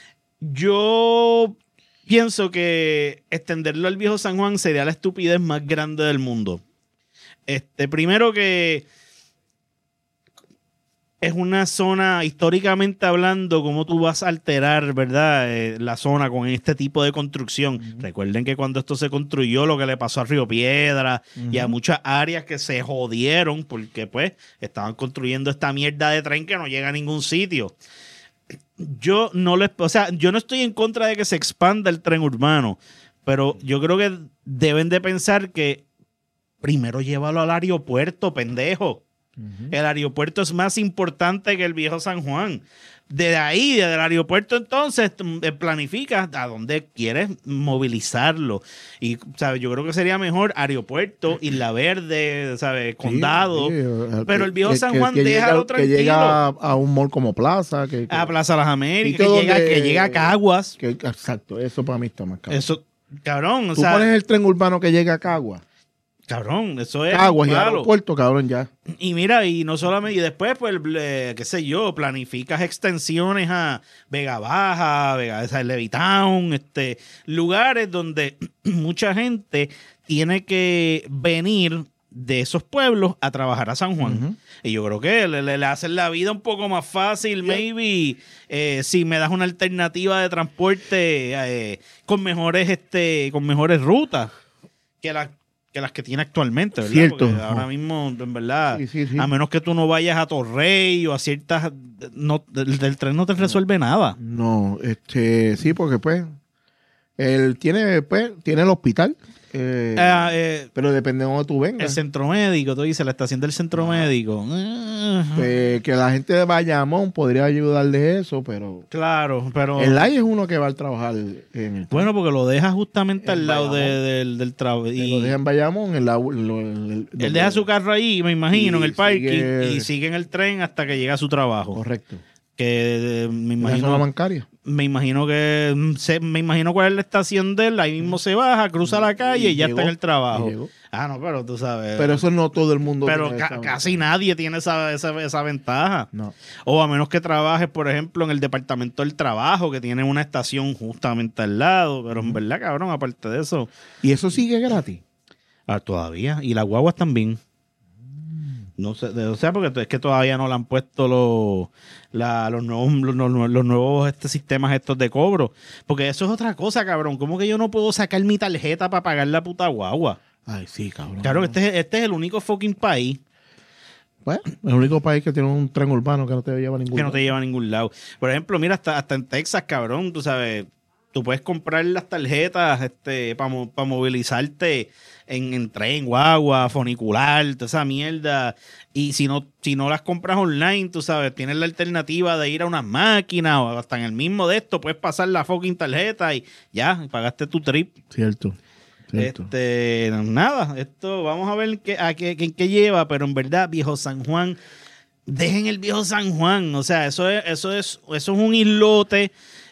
Yo pienso que extenderlo al viejo San Juan sería la estupidez más grande del mundo. Este, primero que es una zona, históricamente hablando, cómo tú vas a alterar, ¿verdad? Eh, la zona con este tipo de construcción. Uh-huh. Recuerden que cuando esto se construyó, lo que le pasó a Río Piedra uh-huh. y a muchas áreas que se jodieron porque, pues, estaban construyendo esta mierda de tren que no llega a ningún sitio. Yo no les, o sea, yo no estoy en contra de que se expanda el tren urbano, pero yo creo que deben de pensar que primero llévalo al aeropuerto, pendejo. Uh-huh. El aeropuerto es más importante que el viejo San Juan. De ahí, desde el aeropuerto, entonces, planificas a dónde quieres movilizarlo. Y, ¿sabes? Yo creo que sería mejor aeropuerto, Isla Verde, ¿sabes? Condado. Sí, sí. Pero el viejo que, San Juan, que, que déjalo llega, tranquilo. Que llega a, a un mall como Plaza. Que, que, a Plaza Las Américas, que llega, que llega a Caguas. Que, exacto, eso para mí está más cabrón. Eso, cabrón. O Tú sea, pones el tren urbano que llega a Caguas. Cabrón, eso es Caguas y aeropuerto, cabrón, ya. Y mira, y no solamente, y después, pues, eh, qué sé yo, planificas extensiones a Vega Baja, Vega, o sea, Levittown, este, lugares donde mucha gente tiene que venir de esos pueblos a trabajar a San Juan. Uh-huh. Y yo creo que le, le, le hacen la vida un poco más fácil, yeah. maybe, eh, si me das una alternativa de transporte eh, con mejores, este, con mejores rutas que las que las que tiene actualmente, ¿verdad? Cierto. Porque ahora mismo, en verdad, sí, sí, sí. a menos que tú no vayas a Torrey o a ciertas... No, el del tren no te resuelve nada. No, este, sí, porque pues, él tiene, pues, tiene el hospital, eh, uh, eh, pero depende de dónde tú vengas. El centro médico, tú dices, la estación del centro ah. médico. Uh-huh. Pues, que la gente de Bayamón podría ayudarle eso, pero... Claro, pero... El A I es uno que va a trabajar en el... Bueno, porque lo deja justamente al lado de, del, del trabajo. Y... Lo deja en Bayamón. El, el, el, él deja su carro ahí, me imagino, en el parking, sigue... y sigue en el tren hasta que llega a su trabajo. Correcto. Que me imagino... ¿La bancaria? Me imagino que se, me imagino cuál es la estación de él, ahí mismo se baja, cruza la calle y, y ya llegó, está en el trabajo. Ah, no, pero tú sabes. Pero eso no todo el mundo pero tiene. Pero ca- casi nadie tiene esa, esa, esa ventaja. No. O a menos que trabajes, por ejemplo, en el departamento del trabajo, que tiene una estación justamente al lado. Pero en verdad, cabrón, aparte de eso. ¿Y eso sigue gratis? Ah, todavía. Y las guaguas también. No sé, o sea, porque es que todavía no le han puesto los, la, los nuevos, los, los nuevos este, sistemas estos de cobro. Porque eso es otra cosa, cabrón. ¿Cómo que yo no puedo sacar mi tarjeta para pagar la puta guagua? Ay, sí, cabrón. Claro, este, este es el único fucking país. Bueno, el único país que tiene un tren urbano que no te lleva a ningún que lado. no te lleva a ningún lado. Por ejemplo, mira, hasta, hasta en Texas, cabrón, tú sabes, tú puedes comprar las tarjetas este, para pa movilizarte en, en tren, guagua, funicular, toda esa mierda. Y si no, si no las compras online, tú sabes, tienes la alternativa de ir a unas máquinas o hasta en el mismo de esto, puedes pasar la fucking tarjeta y ya, pagaste tu trip. Cierto. Cierto. Este, nada, esto vamos a ver qué, a qué, qué, qué lleva, pero en verdad, viejo San Juan, dejen el viejo San Juan, o sea, eso es, eso es, eso es un islote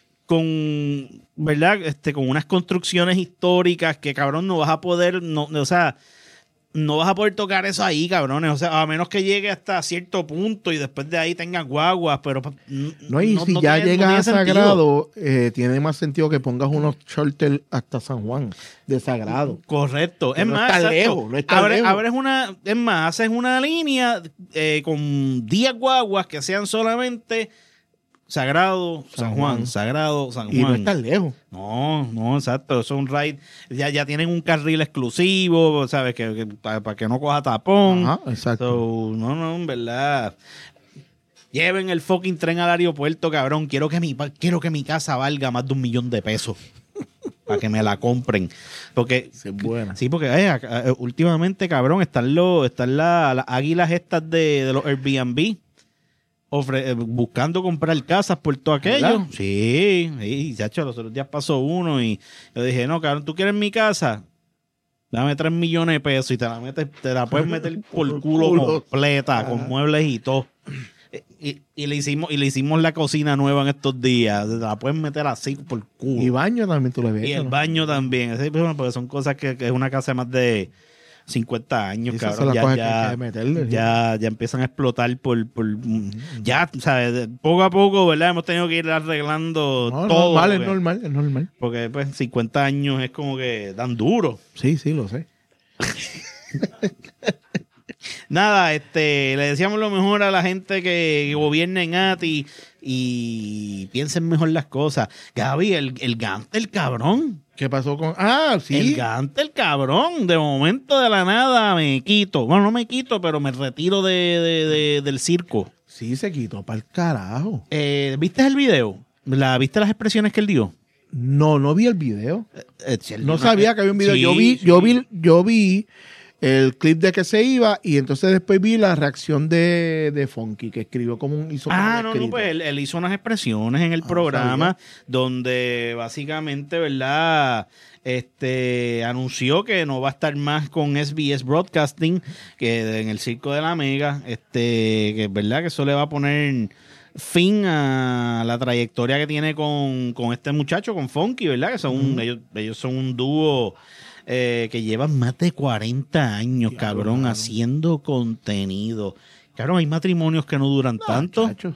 con, ¿verdad? Este, con unas construcciones históricas que, cabrón, no vas a poder, no, o sea, no vas a poder tocar eso ahí, cabrones. O sea, a menos que llegue hasta cierto punto y después de ahí tengas guaguas, pero no, y no, si no ya tiene, llegas no a Sagrado, eh, tiene más sentido que pongas unos shorters hasta San Juan de Sagrado. Correcto. Que es no más, está lejos, no está Abre, lejos. Abres una, es más, haces una línea eh, con diez guaguas que sean solamente Sagrado, San, San Juan, Juan, Sagrado, San Juan. Y no está lejos. No, no, exacto. Eso es un ride. Ya, ya tienen un carril exclusivo, ¿sabes? Que, que para, para que no coja tapón. Ajá, exacto. So, no, no, en verdad. Lleven el fucking tren al aeropuerto, cabrón. Quiero que mi, quiero que mi casa valga más de un millón de pesos. Para que me la compren. Porque, sí, es buena. Sí, porque eh, últimamente, cabrón, están, los, están la, las águilas estas de, de los Airbnb. Ofre, buscando comprar casas por todo aquello. ¿Verdad? Sí, sí, chacho, los otros días pasó uno y yo dije, no, cabrón, ¿tú quieres mi casa? Dame tres millones de pesos y te la metes, te la puedes meter por culo, culo completa, ah. con muebles y todo. Y, y, le hicimos, y le hicimos la cocina nueva en estos días. Te la puedes meter así por culo. Y baño también tú le ves. Y el ¿no? baño también. Así, porque son cosas que, que es una casa de más de cincuenta años, Esa cabrón. Ya, ya, ya, meterle, ya, ya empiezan a explotar por, por ya, ¿sabes? Poco a poco, ¿verdad? Hemos tenido que ir arreglando no, todo. Normal, porque, es normal, es normal. Porque pues cincuenta años es como que dan duro. Sí, sí, lo sé. Nada, este, le decíamos lo mejor a la gente que, que gobierna en A T I y piensen mejor las cosas. Gaby, el, el Gante, el cabrón. ¿Qué pasó con...? Ah, sí. El Gante, el cabrón. De momento, de la nada, me quito. Bueno, no me quito, pero me retiro de, de, de, del circo. Sí, se quitó para el carajo. Eh, ¿Viste el video? ¿La, ¿Viste las expresiones que él dio? No, no vi el video. Eh, eh, no sabía que había un video. Sí, yo vi, sí. yo vi, yo vi el clip de que se iba y entonces después vi la reacción de, de Funky, que escribió como un... Hizo como Ah, un no, escrito. no, pues él, él hizo unas expresiones en el Ah, programa donde básicamente, ¿verdad? Este anunció que no va a estar más con S B S Broadcasting, que en el Circo de la Mega, este, que es verdad que eso le va a poner fin a la trayectoria que tiene con, con este muchacho, con Funky, ¿verdad? Que son un- Ujú. ellos, ellos son un dúo eh, que llevan más de cuarenta años, Diablo, cabrón, mano. haciendo contenido. Cabrón, hay matrimonios que no duran Ah, tanto. chacho.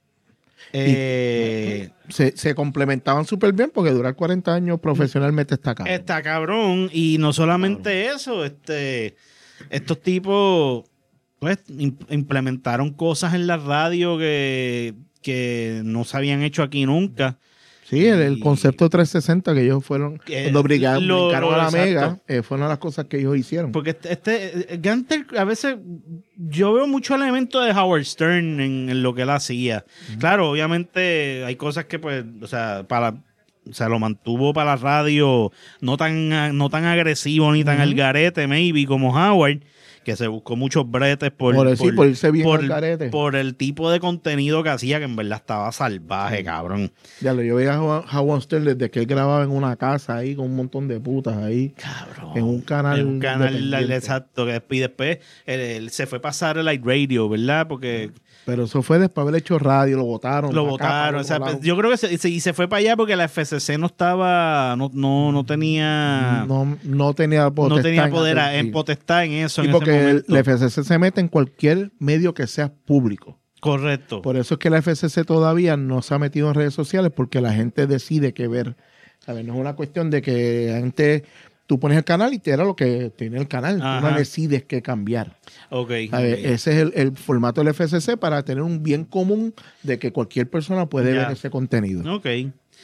Eh, Se, se complementaban súper bien porque durar cuarenta años profesionalmente está acá. está cabrón. Y no solamente eso, este, estos tipos pues im- implementaron cosas en la radio que, que no se habían hecho aquí nunca. Sí, el, el Y- concepto trescientos sesenta que ellos fueron, Que cuando briga- lo- brincaron lo- a la exacto. Mega, eh, fueron las cosas que ellos hicieron. Porque este, este eh, Ganter, a veces yo veo mucho elemento de Howard Stern en, en lo que él hacía. Claro, obviamente hay cosas que pues, o sea, para, o sea, lo mantuvo para la radio no tan, no tan agresivo ni tan Ujú. al garete, maybe, como Howard, que se buscó muchos bretes por, Por decir, por irse bien al garete. por el tipo de contenido que hacía, que en verdad estaba salvaje, cabrón. Ya lo, yo veía a Howard- Howard Stern desde que él grababa en una casa ahí con un montón de putas ahí. Cabrón. En un canal En un canal independiente. exacto. Que después, y después él, él se fue a pasar el Light Radio, ¿verdad? Porque Pero eso fue después de haber hecho radio, lo votaron. lo pa' acá, pa' votaron. otro O sea, lado. pues, yo creo que se, se- y se fue para allá porque la F C C no estaba, no, no, no tenía, no, no, no tenía potestad. tenía en poder hacer- en sí. potestad en eso Sí, en ese porque el- momento. la F C C se mete en cualquier medio que sea público. Correcto. Por eso es que la F C C todavía no se ha metido en redes sociales porque la gente decide qué ver. A ver, no es una cuestión de que la gente, tú pones el canal y te da lo que tiene el canal. Tú Ajá. no decides qué cambiar. Ok. A ver, ok. ese es el, el formato del F C C para tener un bien común de que cualquier persona puede Ya. ver ese contenido. Ok.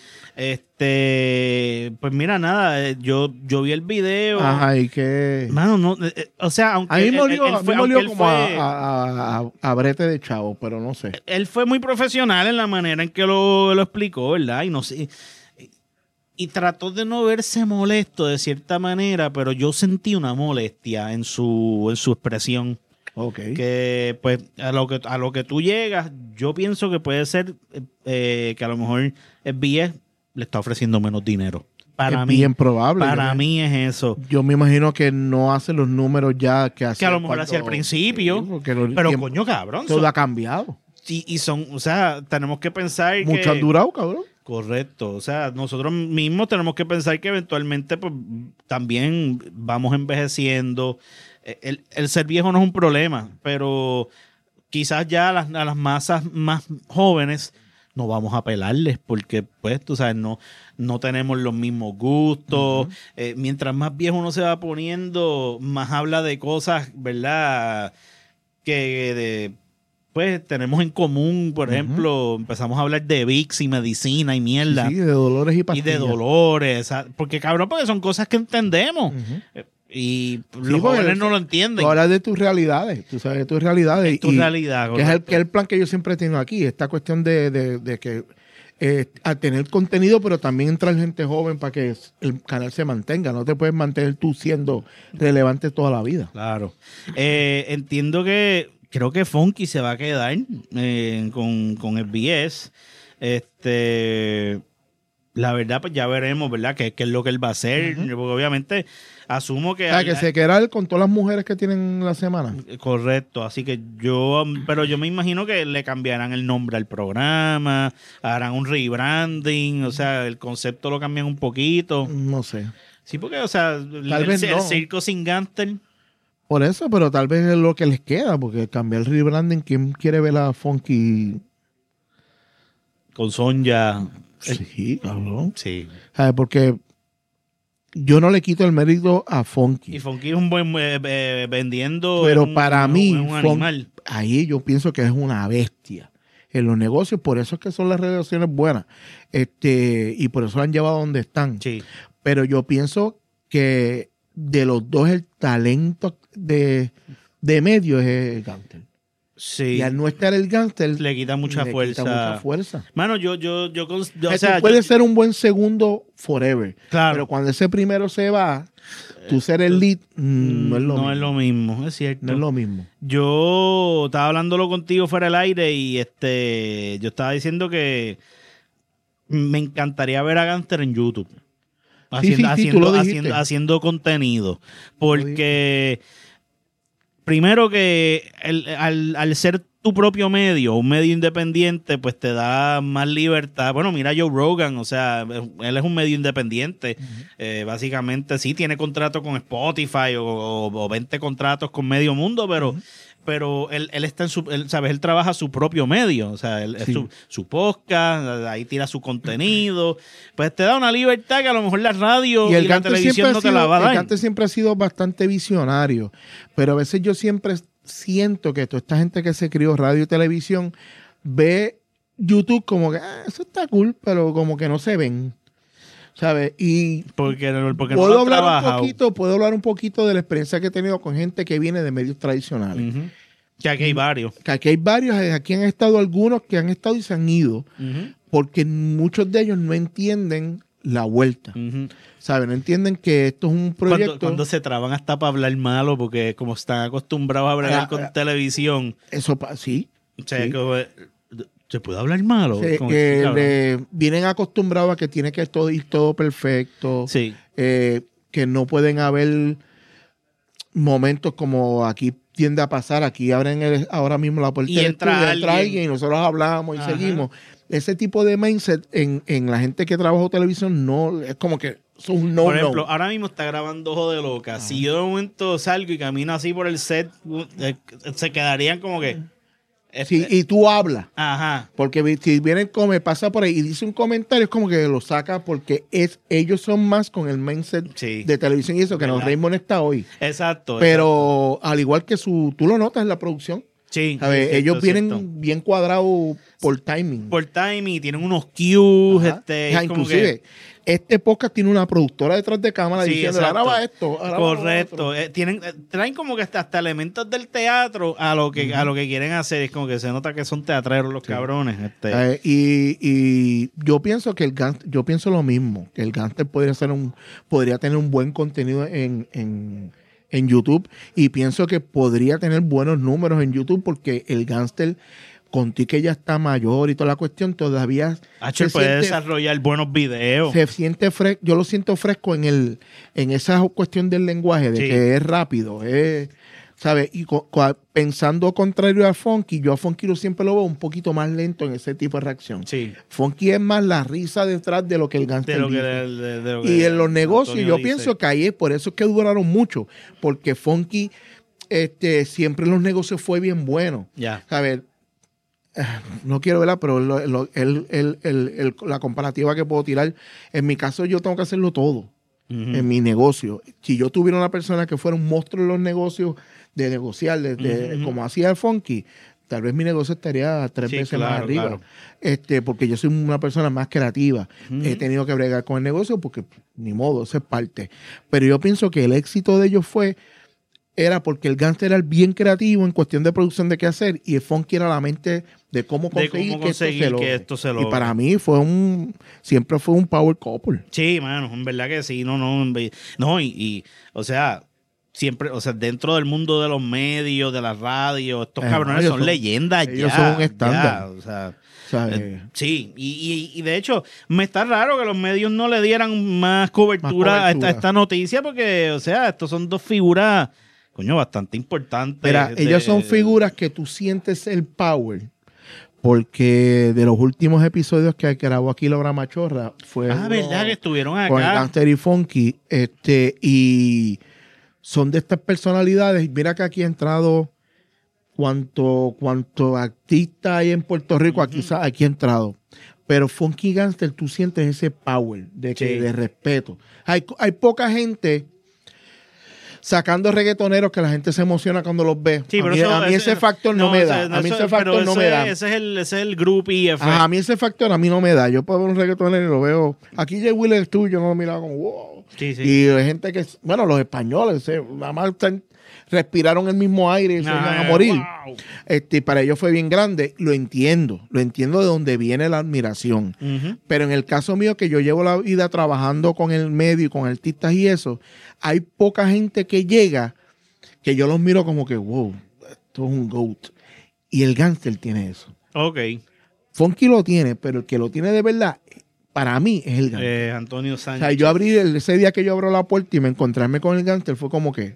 Este, pues mira, nada, eh, yo, yo vi el video. Ajá, y que... Mano, no, eh, eh, o sea, aunque A mí él- me él- olió, él a mí fue- me olió aunque él como a, fue- a, a- a brete de chavo, pero no sé. él fue muy profesional en la manera en que lo, lo explicó, ¿verdad? Y no sé. Y, y trató de no verse molesto de cierta manera, pero yo sentí una molestia en su, en su expresión. Ok. Que, pues, a lo que, a lo que tú llegas, yo pienso que puede ser eh, que a lo mejor S B S le está ofreciendo menos dinero. Para es mí. bien probable. Para Yo me- mí es eso. Yo me imagino que no hace los números ya que hace. Que a lo mejor hacia el principio. Pero, coño, cabrón. todo son- ha cambiado. y, y son, o sea, tenemos que pensar Mucho que... han durado, cabrón. Correcto, o sea, nosotros mismos tenemos que pensar que eventualmente pues, también vamos envejeciendo. El, el ser viejo no es un problema, pero quizás ya a las, a las masas más jóvenes no vamos a pelarles porque, pues, tú sabes, no, no tenemos los mismos gustos. Ujú. Eh, mientras más viejo uno se va poniendo, más habla de cosas, ¿verdad? Que de... pues tenemos en común, por Ujú. ejemplo, empezamos a hablar de Vicks y medicina y mierda. Sí, de dolores y y pastillas. de dolores. ¿sabes? Porque cabrón, porque son cosas que entendemos. Ujú. Y los Sí, porque jóvenes eso- no lo entienden. Tú hablas de tus realidades, tú sabes de tus realidades. Es tu y- realidad. Que es, el, correcto. que es el plan que yo siempre he tenido aquí, esta cuestión de, de- de que eh, al tener contenido, pero también entrar gente joven para que el canal se mantenga. No te puedes mantener tú siendo relevante toda la vida. Claro. Eh, entiendo que creo que Funky se va a quedar eh, con, con S B S. Este, la verdad, pues ya veremos, ¿verdad? ¿Qué, qué es lo que él va a hacer? Porque obviamente asumo que... O sea, hay- que se quedará él con todas las mujeres que tienen la semana. Correcto, así que yo, um, pero yo me imagino que le cambiarán el nombre al programa, harán un rebranding, o sea, el concepto lo cambian un poquito. No sé. Sí, porque, o sea, el, Tal vez el no. circo sin Ganter, Por eso, pero tal vez es lo que les queda, porque cambiar el rebranding, ¿quién quiere ver a Funky? con Sonja, Sí, cabrón. sí. ¿Sabes? Porque yo no le quito el mérito a Y Funky. Funky es un buen eh, eh, vendiendo. Pero es un- para es un- mí, es un Fun- animal. ahí yo pienso que es una bestia en los negocios, por eso es que son las relaciones buenas, este, y por eso lo han llevado donde están. Sí. Pero yo pienso que de los dos el talento de, de medio es Gantel. Sí. Y al no estar el gángster, le quita mucha le fuerza. Quita mucha fuerza. Mano, yo, yo, yo, yo, yo o Esto sea, puede yo, ser un buen segundo forever. Claro. Pero cuando ese primero se va, tú ser el lead, mm, no es lo no mismo. es lo mismo, es cierto. No es lo mismo. Yo estaba hablándolo contigo fuera del aire y este, yo estaba diciendo que me encantaría ver a Gangster en YouTube. Haciendo, sí, sí, haciendo, tú lo dijiste. haciendo, haciendo contenido. Porque primero que el, al, al ser tu propio medio, un medio independiente, pues te da más libertad. Bueno, mira Joe Rogan, o sea, él es un medio independiente. Uh-huh. Eh, básicamente sí tiene contrato con Spotify o, o, o veinte contratos con medio mundo, pero... Uh-huh. Pero él, él está en su, él, ¿sabes? Él trabaja su propio medio, o sea, él, sí. su, su podcast, ahí tira su contenido, pues te da una libertad que a lo mejor la radio y, el y la televisión no te sido, la va a dar. El Gante siempre ha sido bastante visionario, pero a veces yo siempre siento que toda esta gente que se crió radio y televisión ve YouTube como que, ah, eso está cool, pero como que no se ven. ¿Sabes? Y porque, porque puedo, no hablar un poquito, puedo hablar un poquito de la experiencia que he tenido con gente que viene de medios tradicionales. Uh-huh. Que aquí hay varios. Que aquí hay varios, aquí han estado algunos que han estado y se han ido, uh-huh. porque muchos de ellos no entienden la vuelta. Uh-huh. ¿Saben? No entienden que esto es un proyecto. Cuando, cuando se traban hasta para hablar malo, porque como están acostumbrados a bregar ah, con ah, televisión. Eso, sí. O sea, sí. como, ¿se puede hablar malo? Sí, eh, le, vienen acostumbrados a que tiene que todo ir todo perfecto. Sí. Eh, que no pueden haber momentos como aquí tiende a pasar. Aquí abren el, ahora mismo la puerta y entra, entra alguien y nosotros hablamos y Ajá. seguimos. Ese tipo de mindset en, en la gente que trabaja televisión no es como que es un no. Por ejemplo, no. ahora mismo está grabando Ojo de Loca. Ajá. Si yo de momento salgo y camino así por el set, eh, se quedarían como que... Sí, y tú hablas. Ajá. Porque si viene come, pasa por ahí y dice un comentario, es como que lo saca porque es ellos son más con el mindset sí. de televisión y eso, que no Raymond está hoy. Exacto. Pero exacto. al igual que su, tú lo notas en la producción. Sí. ¿Sabes? Es ellos cierto, vienen cierto. bien cuadrados por timing. Por timing, tienen unos cues. Ajá. Este, ya, es como inclusive, que... este podcast tiene una productora detrás de cámara sí, diciendo, exacto. ahora va esto. Ahora Correcto. va eh, tienen, eh, traen como que hasta, hasta elementos del teatro a lo que uh-huh. a lo que quieren hacer. Es como que se nota que son teatreros los sí. cabrones. Este. Eh, y, y yo pienso que el gangster, yo pienso lo mismo, que el gangster podría ser un, podría tener un buen contenido en, en, en YouTube. Y pienso que podría tener buenos números en YouTube porque el gangster, con ti que ya está mayor y toda la cuestión, todavía H, puede siente, desarrollar buenos videos. Se siente fresco, yo lo siento fresco en el en esa cuestión del lenguaje, de sí. que es rápido, es, ¿sabes? Y co, co, pensando contrario a Funky, yo a Funky lo siempre lo veo un poquito más lento en ese tipo de reacción. Sí. Funky es más la risa detrás de lo que el gangster dice. De, de, de lo que y en los negocios Antonio yo dice. Pienso que ahí es por eso es que duraron mucho, porque Funky este, siempre en los negocios fue bien bueno. Ya. ¿Sabes? No quiero verla, pero lo, lo, el, el, el, el, la comparativa que puedo tirar, en mi caso yo tengo que hacerlo todo, uh-huh. en mi negocio. Si yo tuviera una persona que fuera un monstruo en los negocios, de negociar, de, de, uh-huh. como hacía el Funky, tal vez mi negocio estaría tres sí, veces claro, más arriba. Claro. Este, porque yo soy una persona más creativa. Uh-huh. He tenido que bregar con el negocio porque ni modo, eso es parte. Pero yo pienso que el éxito de ellos fue... era porque el gangster era bien creativo en cuestión de producción de qué hacer y el Funky era la mente de cómo conseguir, de cómo conseguir que, esto que esto se logre. Y para mí fue un, siempre fue un power couple. Sí, mano, en verdad que sí, no, no, no, y, y o sea, siempre, o sea, dentro del mundo de los medios, de la radio, estos eh, cabrones son, son leyendas ellos ya. Ellos son un estándar. Ya, o sea, ¿sabes? Eh, sí, y, y, y de hecho, me está raro que los medios no le dieran más cobertura, más cobertura. A, esta, a esta noticia porque, o sea, estos son dos figuras... coño, bastante importante. Mira, de... ellos son figuras que tú sientes el power, porque de los últimos episodios que grabó aquí Laura Machorra fue... Ah, verdad que estuvieron acá. Con el Gangster y Funky, este, y son de estas personalidades. Mira que aquí ha entrado cuanto, cuanto artista hay en Puerto Rico, uh-huh. aquí, aquí ha entrado. Pero Funky Gangster, tú sientes ese power de, que, sí. de respeto. Hay, hay poca gente... sacando reggaetoneros que la gente se emociona cuando los ve. Sí, pero a mí, eso, a mí ese, ese factor no, no me da. Ese, a mí eso, ese factor no ese, me da. Ese es el, ese es el groupie effect. Ajá, a mí ese factor a mí no me da. Yo puedo ver un reggaetonero y lo veo. Aquí Jay Wheeler estuvo, yo no lo miraba como wow. Sí, sí. Y hay gente que, bueno, los españoles, nada más están respiraron el mismo aire y se Ah, iban a morir. wow. Este, para ellos fue bien grande. Lo entiendo, lo entiendo de dónde viene la admiración. Ujú. Pero en el caso mío, que yo llevo la vida trabajando con el medio y con artistas y eso, hay poca gente que llega que yo los miro como que, wow, esto es un GOAT. Y el Gangster tiene eso. Ok. Funky lo tiene, pero el que lo tiene de verdad, para mí, es el Gangster. Eh, Antonio O Sánchez. sea, yo abrí el- ese día que yo abro la puerta y me encontrarme con el Gangster fue como que...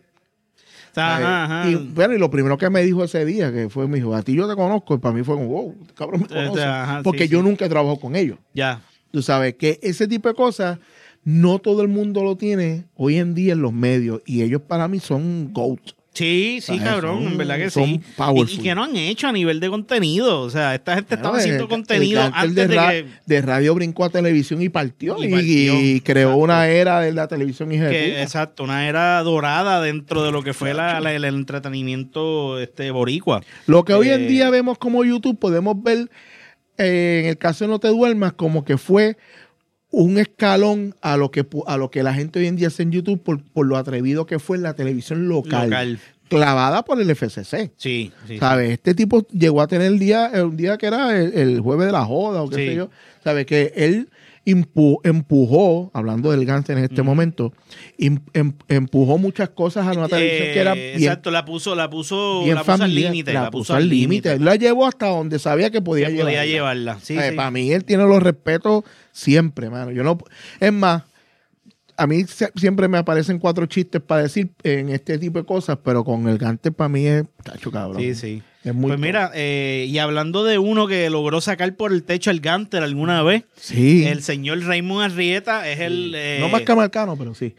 Ajá, ajá. Y, bueno, y lo primero que me dijo ese día, que fue, me dijo, a ti yo te conozco, y para mí fue como, wow, este cabrón me Este, conoce. ajá, Porque sí, yo sí. nunca trabajo con ellos. Ya. Tú sabes que ese tipo de cosas no todo el mundo lo tiene hoy en día en los medios, y ellos para mí son GOAT. Sí, sí, O sea, cabrón, son- en verdad que son sí. powerful. Y, y que no han hecho a nivel de contenido. O sea, esta gente estaba Claro, haciendo el- contenido el Gangster antes de, de, ra- que, de radio brincó a televisión y partió, Y y, partió, y creó exacto. una era de la televisión y que- exacto, una era dorada dentro de lo que fue la, la- el entretenimiento este boricua. Lo que hoy en Eh, día vemos como YouTube, podemos ver, eh, en el caso de No Te Duermas, como que fue un escalón a lo que pu- a lo que la gente hoy en día hace en YouTube por, por lo atrevido que fue en la televisión local, Local. clavada por el F C C. Sí, sí. ¿Sabes? Este tipo llegó a tener el día, eh, un día que era el, el jueves de la joda o qué Sí. sé yo. ¿Sabes? Que él impu- empujó, hablando del Gangster en este momento, im- em- empujó muchas cosas a una televisión Eh, que era bien, exacto, la puso, la puso, bien la puso al familiar, límite. la puso al límite. La llevó hasta donde sabía que podía Que llevarla. podía llevarla. Sí, sí. Para mí él tiene los respetos siempre, mano. Yo no, es más, a mí se- siempre me aparecen cuatro chistes para decir en este tipo de cosas, pero con el Gangster para mí es tacho, cabrón. Sí, sí. Es muy Pues mira, eh, y hablando de uno que logró sacar por el techo al Gánter alguna vez, sí. el señor Raymond Arrieta es el... eh, no más que Marcano, pero sí.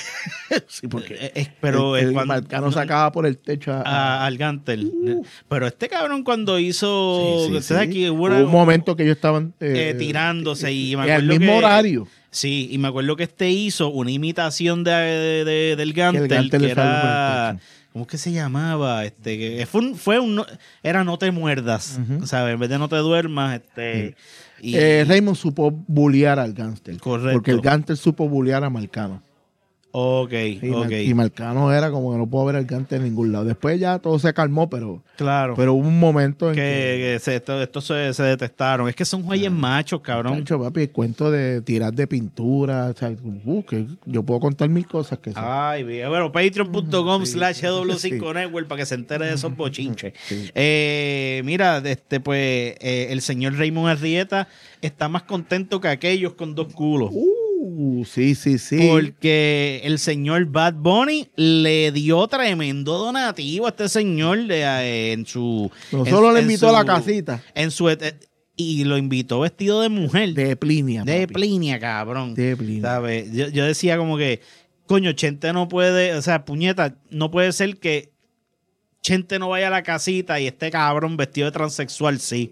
sí, porque eh, es- pero el, es el cuando- Marcano sacaba por el techo a, a- al Gánter. Pero este cabrón cuando hizo... Sí, sí, ¿sabes sí. que hubo Hubo una- un momento que ellos estaban eh, eh, tirándose y me al acuerdo mismo que- horario. Sí, y me acuerdo que este hizo una imitación de, de- de- del Gánter, Gánter que le salió por el era... techo. ¿Cómo es que se llamaba? Este, que fue un, fue un, no- era No te muerdas, Ujú. ¿sabes? En vez de No te duermas, este... y- Eh, Raymond supo bullear al Gangster. Correcto. Porque el Gangster supo bullear a Marcano. Ok, Y, ok. Mar- y Marcano era como que no puedo ver al Gangster en ningún lado. Después ya todo se calmó, pero, Claro. pero hubo un momento en que, que... que se, esto, estos se, se detestaron. Es que son jueyes machos, cabrón. Cacho, papi, el cuento de tirar de pintura. O sea, uh, que yo puedo contar mil cosas que... Ay, bien. Bueno, patreon punto com Sí. slash G W cinco Sí. Network para que se entere de esos bochinches. Sí. Eh, mira, este, pues, eh, el señor Raymond Arrieta está más contento que aquellos con dos culos. Uh, sí, sí, sí. Porque el señor Bad Bunny le dio tremendo donativo a este señor de, eh, en su... No en- solo le en invitó a la su- casita En su, et- y lo invitó vestido de mujer. de Plinia. De papi. Plinia, cabrón. De Plinia. ¿Sabes? Yo, yo decía como que, coño, Chente no puede, o sea, puñeta, no puede ser que Chente no vaya a la casita y este cabrón vestido de transexual, sí.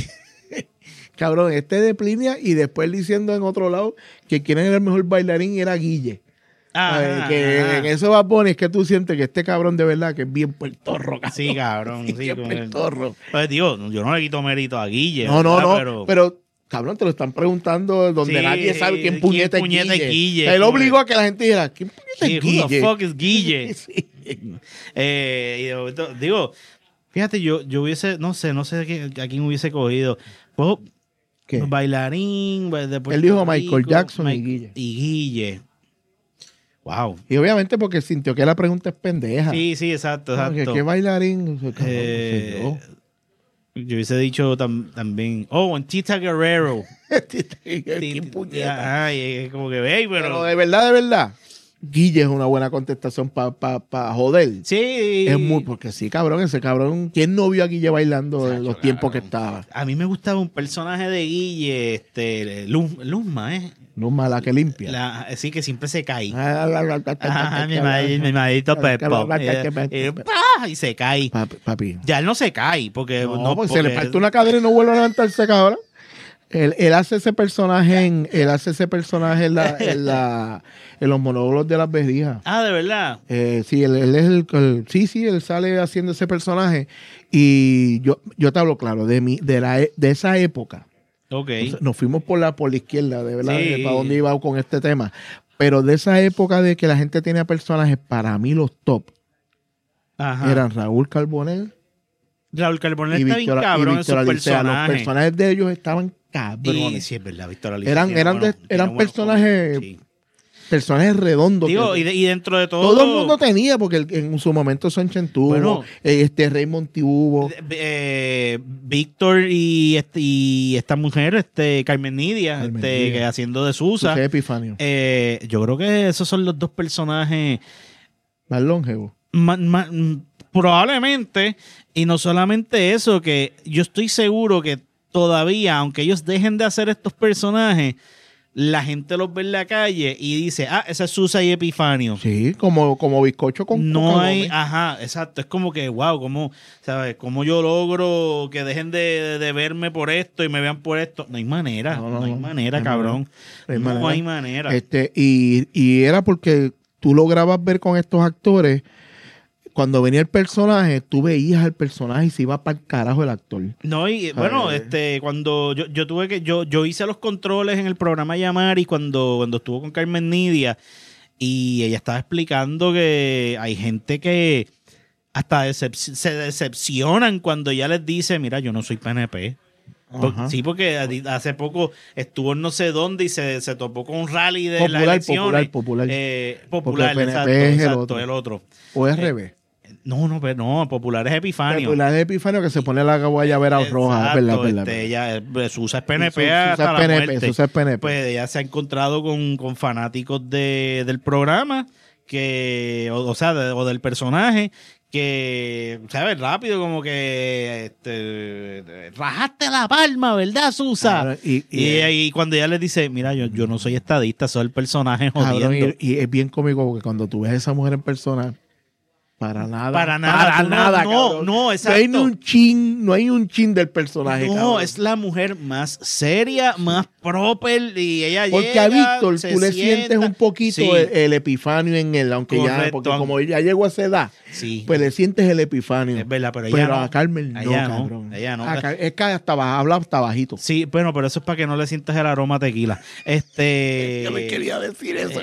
Cabrón, este de Plinia y después diciendo en otro lado que quién era el mejor bailarín y era Guille. Ajá, Eh, que ajá. en eso va Bunny es que tú sientes que este cabrón de verdad que es bien puertorro, cabrón. Sí, cabrón. Sí, bien con el- puertorro. Pues, tío, yo no le quito mérito a Guille. No, no, ¿verdad? no, Pero, pero, cabrón, te lo están preguntando donde Sí, nadie sabe quién ¿quién puñeta es puñeta es Guille. Guille? Él obligó a que la gente dijera, ¿quién puñeta sí, es who the Guille? fuck is Guille? Sí. Eh, y de momento, digo, fíjate, yo, yo hubiese, no sé, no sé a quién, a quién hubiese cogido. Pues, ¿Qué? bailarín de Puerto Él dijo Michael Rico, Jackson y Mike- Guille. Y Guille. Wow. Y obviamente porque sintió que la pregunta es pendeja. Sí, sí, exacto, Porque exacto. ¿qué bailarín? Cabrón, no sé Eh, yo. yo hubiese dicho tam- también, oh, en Tita Guerrero. ¿Quién puñeta? Ay, es como que ve, Pero pero... de verdad, de verdad, Guille es una buena contestación para pa, pa joder. Sí. Es muy, porque sí, cabrón, ese cabrón, ¿quién no vio a Guille bailando en los tiempos que estaba? A mí me gustaba un personaje de Guille, este, Luz, Luzma, ¿eh? No mala que limpia. La, sí, que siempre se cae. Ah, Ajá, mi madre- mi madrito Peppo. Y, y, ¡pah! y se cae. Papi, papi. Ya él no se cae, porque No, no, porque se le porque- parte una cadera y no vuelve a levantarse, cabrón. Él, él hace ese personaje en, él hace ese personaje en, la, en, la, en los monólogos de las Berijas. Ah, de verdad. Eh, sí, él, él es el, el- sí, sí, él sale haciendo ese personaje y yo, yo te hablo claro de mi, de la, e- de esa época. Ok. O sea, nos fuimos por la por la izquierda, de verdad, Sí. de para dónde iba con este tema. Pero de esa época de que la gente tenía personajes, para mí los top Ajá. eran Raúl Carbonell Raúl Carbonell y está bien Víctor, cabrón y en sus Víctor Alicea. Los personajes. personajes de ellos estaban Y, cabrones. sí, es verdad, Víctor Alicea eran tiene eran, buenos- de- tiene eran buenos personajes, cómics, sí. personajes redondos. Digo, que- y, de- y dentro de todo... todo el mundo tenía, porque el- en su momento Sánchez tuvo, Bueno. eh, este Raymond tuvo. eh, Víctor y, este, y esta mujer, este Carmen Nidia, Carmen este, Nidia. que haciendo de Susa. José Epifanio. Eh, yo creo que esos son los dos personajes Más longevo. ma- ma- mm, probablemente, y no solamente eso, que yo estoy seguro que todavía, aunque ellos dejen de hacer estos personajes, la gente los ve en la calle y dice, ah, esa es Susa y Epifanio. Sí, como, como bizcocho con No Coca hay, Gómez. ajá, exacto, es como que, wow, ¿cómo, sabes, cómo yo logro que dejen de, de verme por esto y me vean por esto? No hay manera, no, No, no, hay no. manera, No hay cabrón. manera. No No hay hay manera. Este, y, y era porque tú lograbas ver con estos actores, cuando venía el personaje, tú veías al personaje y se iba para el carajo el actor. No, y bueno, este, cuando yo, yo tuve que, yo, yo hice los controles en el programa Llamar y cuando, cuando estuvo con Carmen Nidia y ella estaba explicando que hay gente que hasta decep- se decepcionan cuando ella les dice, mira, yo no soy P N P. Por- Ajá. sí, porque hace poco estuvo en no sé dónde y se, se topó con un rally de las Popular, elecciones. popular, popular. Eh, popular, Porque P N P exacto, es el exacto, otro. el otro. O es revés. No, no, pero no, popular es Epifanio. La de Epifanio que se pone la guayabera roja, es verdad, Exacto, es verdad. este, ella, eh, Susa es P N P Susa hasta es la P N P, muerte. Susa es P N P. Pues ella se ha encontrado con, con fanáticos de, del programa, que o, o sea, de- o del personaje, que, ¿sabes? Rápido, como que este, rajaste la palma, ¿verdad, Susa? Cabrón, y- y, y- y cuando ella le dice, mira, yo, yo no soy estadista, soy el personaje Cabrón, jodiendo. y, y es bien cómico porque cuando tú ves a esa mujer en persona, para nada. Para nada, Para tú no- nada, no, cabrón. no, exacto. hay ni un chin, no hay un chin del personaje, No, cabrón. es la mujer más seria, más proper y ella Porque llega, a Víctor se tú le sienta. sientes un poquito Sí, el, el epifanio en él, aunque ya, Correcto. porque como ya llegó a esa edad, sí, pues le sientes el epifanio. es verdad, pero ella Pero no. a Carmen no, Ella no, cabrón. ella no. A Car- es que hasta baja- habla hasta bajito. Sí, bueno, pero eso es para que no le sientas el aroma a tequila. Este. Yo le quería decir eso.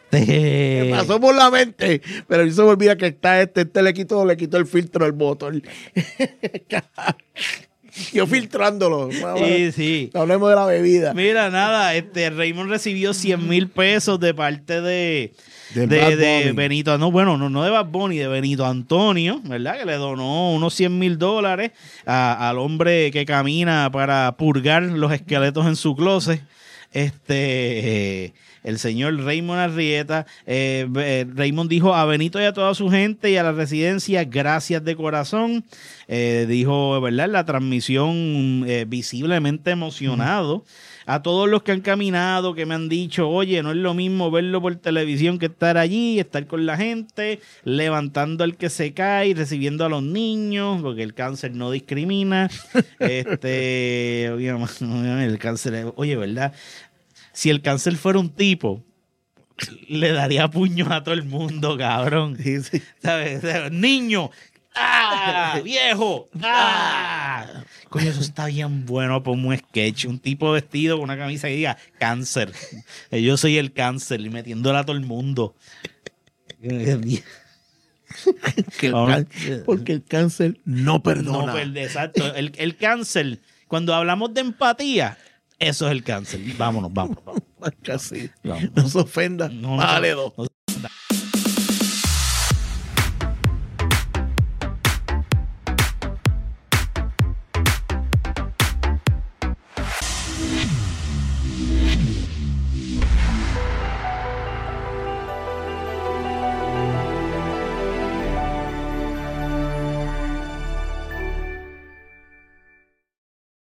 Este. Me pasó por la mente, pero a mí se me olvida que está este, este le quitó, le quitó el filtro al motor. Yo filtrándolo. Sí, sí. Hablemos de la bebida. Mira, nada, este Raymond recibió cien mil pesos de parte de, Del de, Bad de Bunny. Benito, no, bueno, no, no de Bad Bunny, de Benito Antonio, ¿verdad? Que le donó unos cien mil dólares a- al hombre que camina para purgar los esqueletos en su closet. Este, eh, el señor Raymond Arrieta, eh, eh, Raymond dijo a Benito y a toda su gente y a la residencia, gracias de corazón. Eh, dijo, ¿verdad? En la transmisión, eh, visiblemente emocionado. A todos los que han caminado, que me han dicho, oye, no es lo mismo verlo por televisión que estar allí, estar con la gente, levantando al que se cae, recibiendo a los niños, porque el cáncer no discrimina. este, obviamente, el cáncer, es- oye, ¿verdad? Si el cáncer fuera un tipo, le daría puños a todo el mundo, cabrón. Sí, sí. ¿Sabes? Niño, ¡ah! ¡Viejo! ¡ah! Coño, eso está bien bueno para un sketch. Un tipo vestido con una camisa que diga cáncer. Yo soy el cáncer y metiéndola a todo el mundo. Que el Ahora- cán- porque el cáncer no perdona. No, pues, exacto. El, el cáncer, cuando hablamos de empatía, eso es el cáncer. Vámonos, vámonos, vámonos. Casi. Vámonos. No se ofenda. No, no, Vale, no. dos.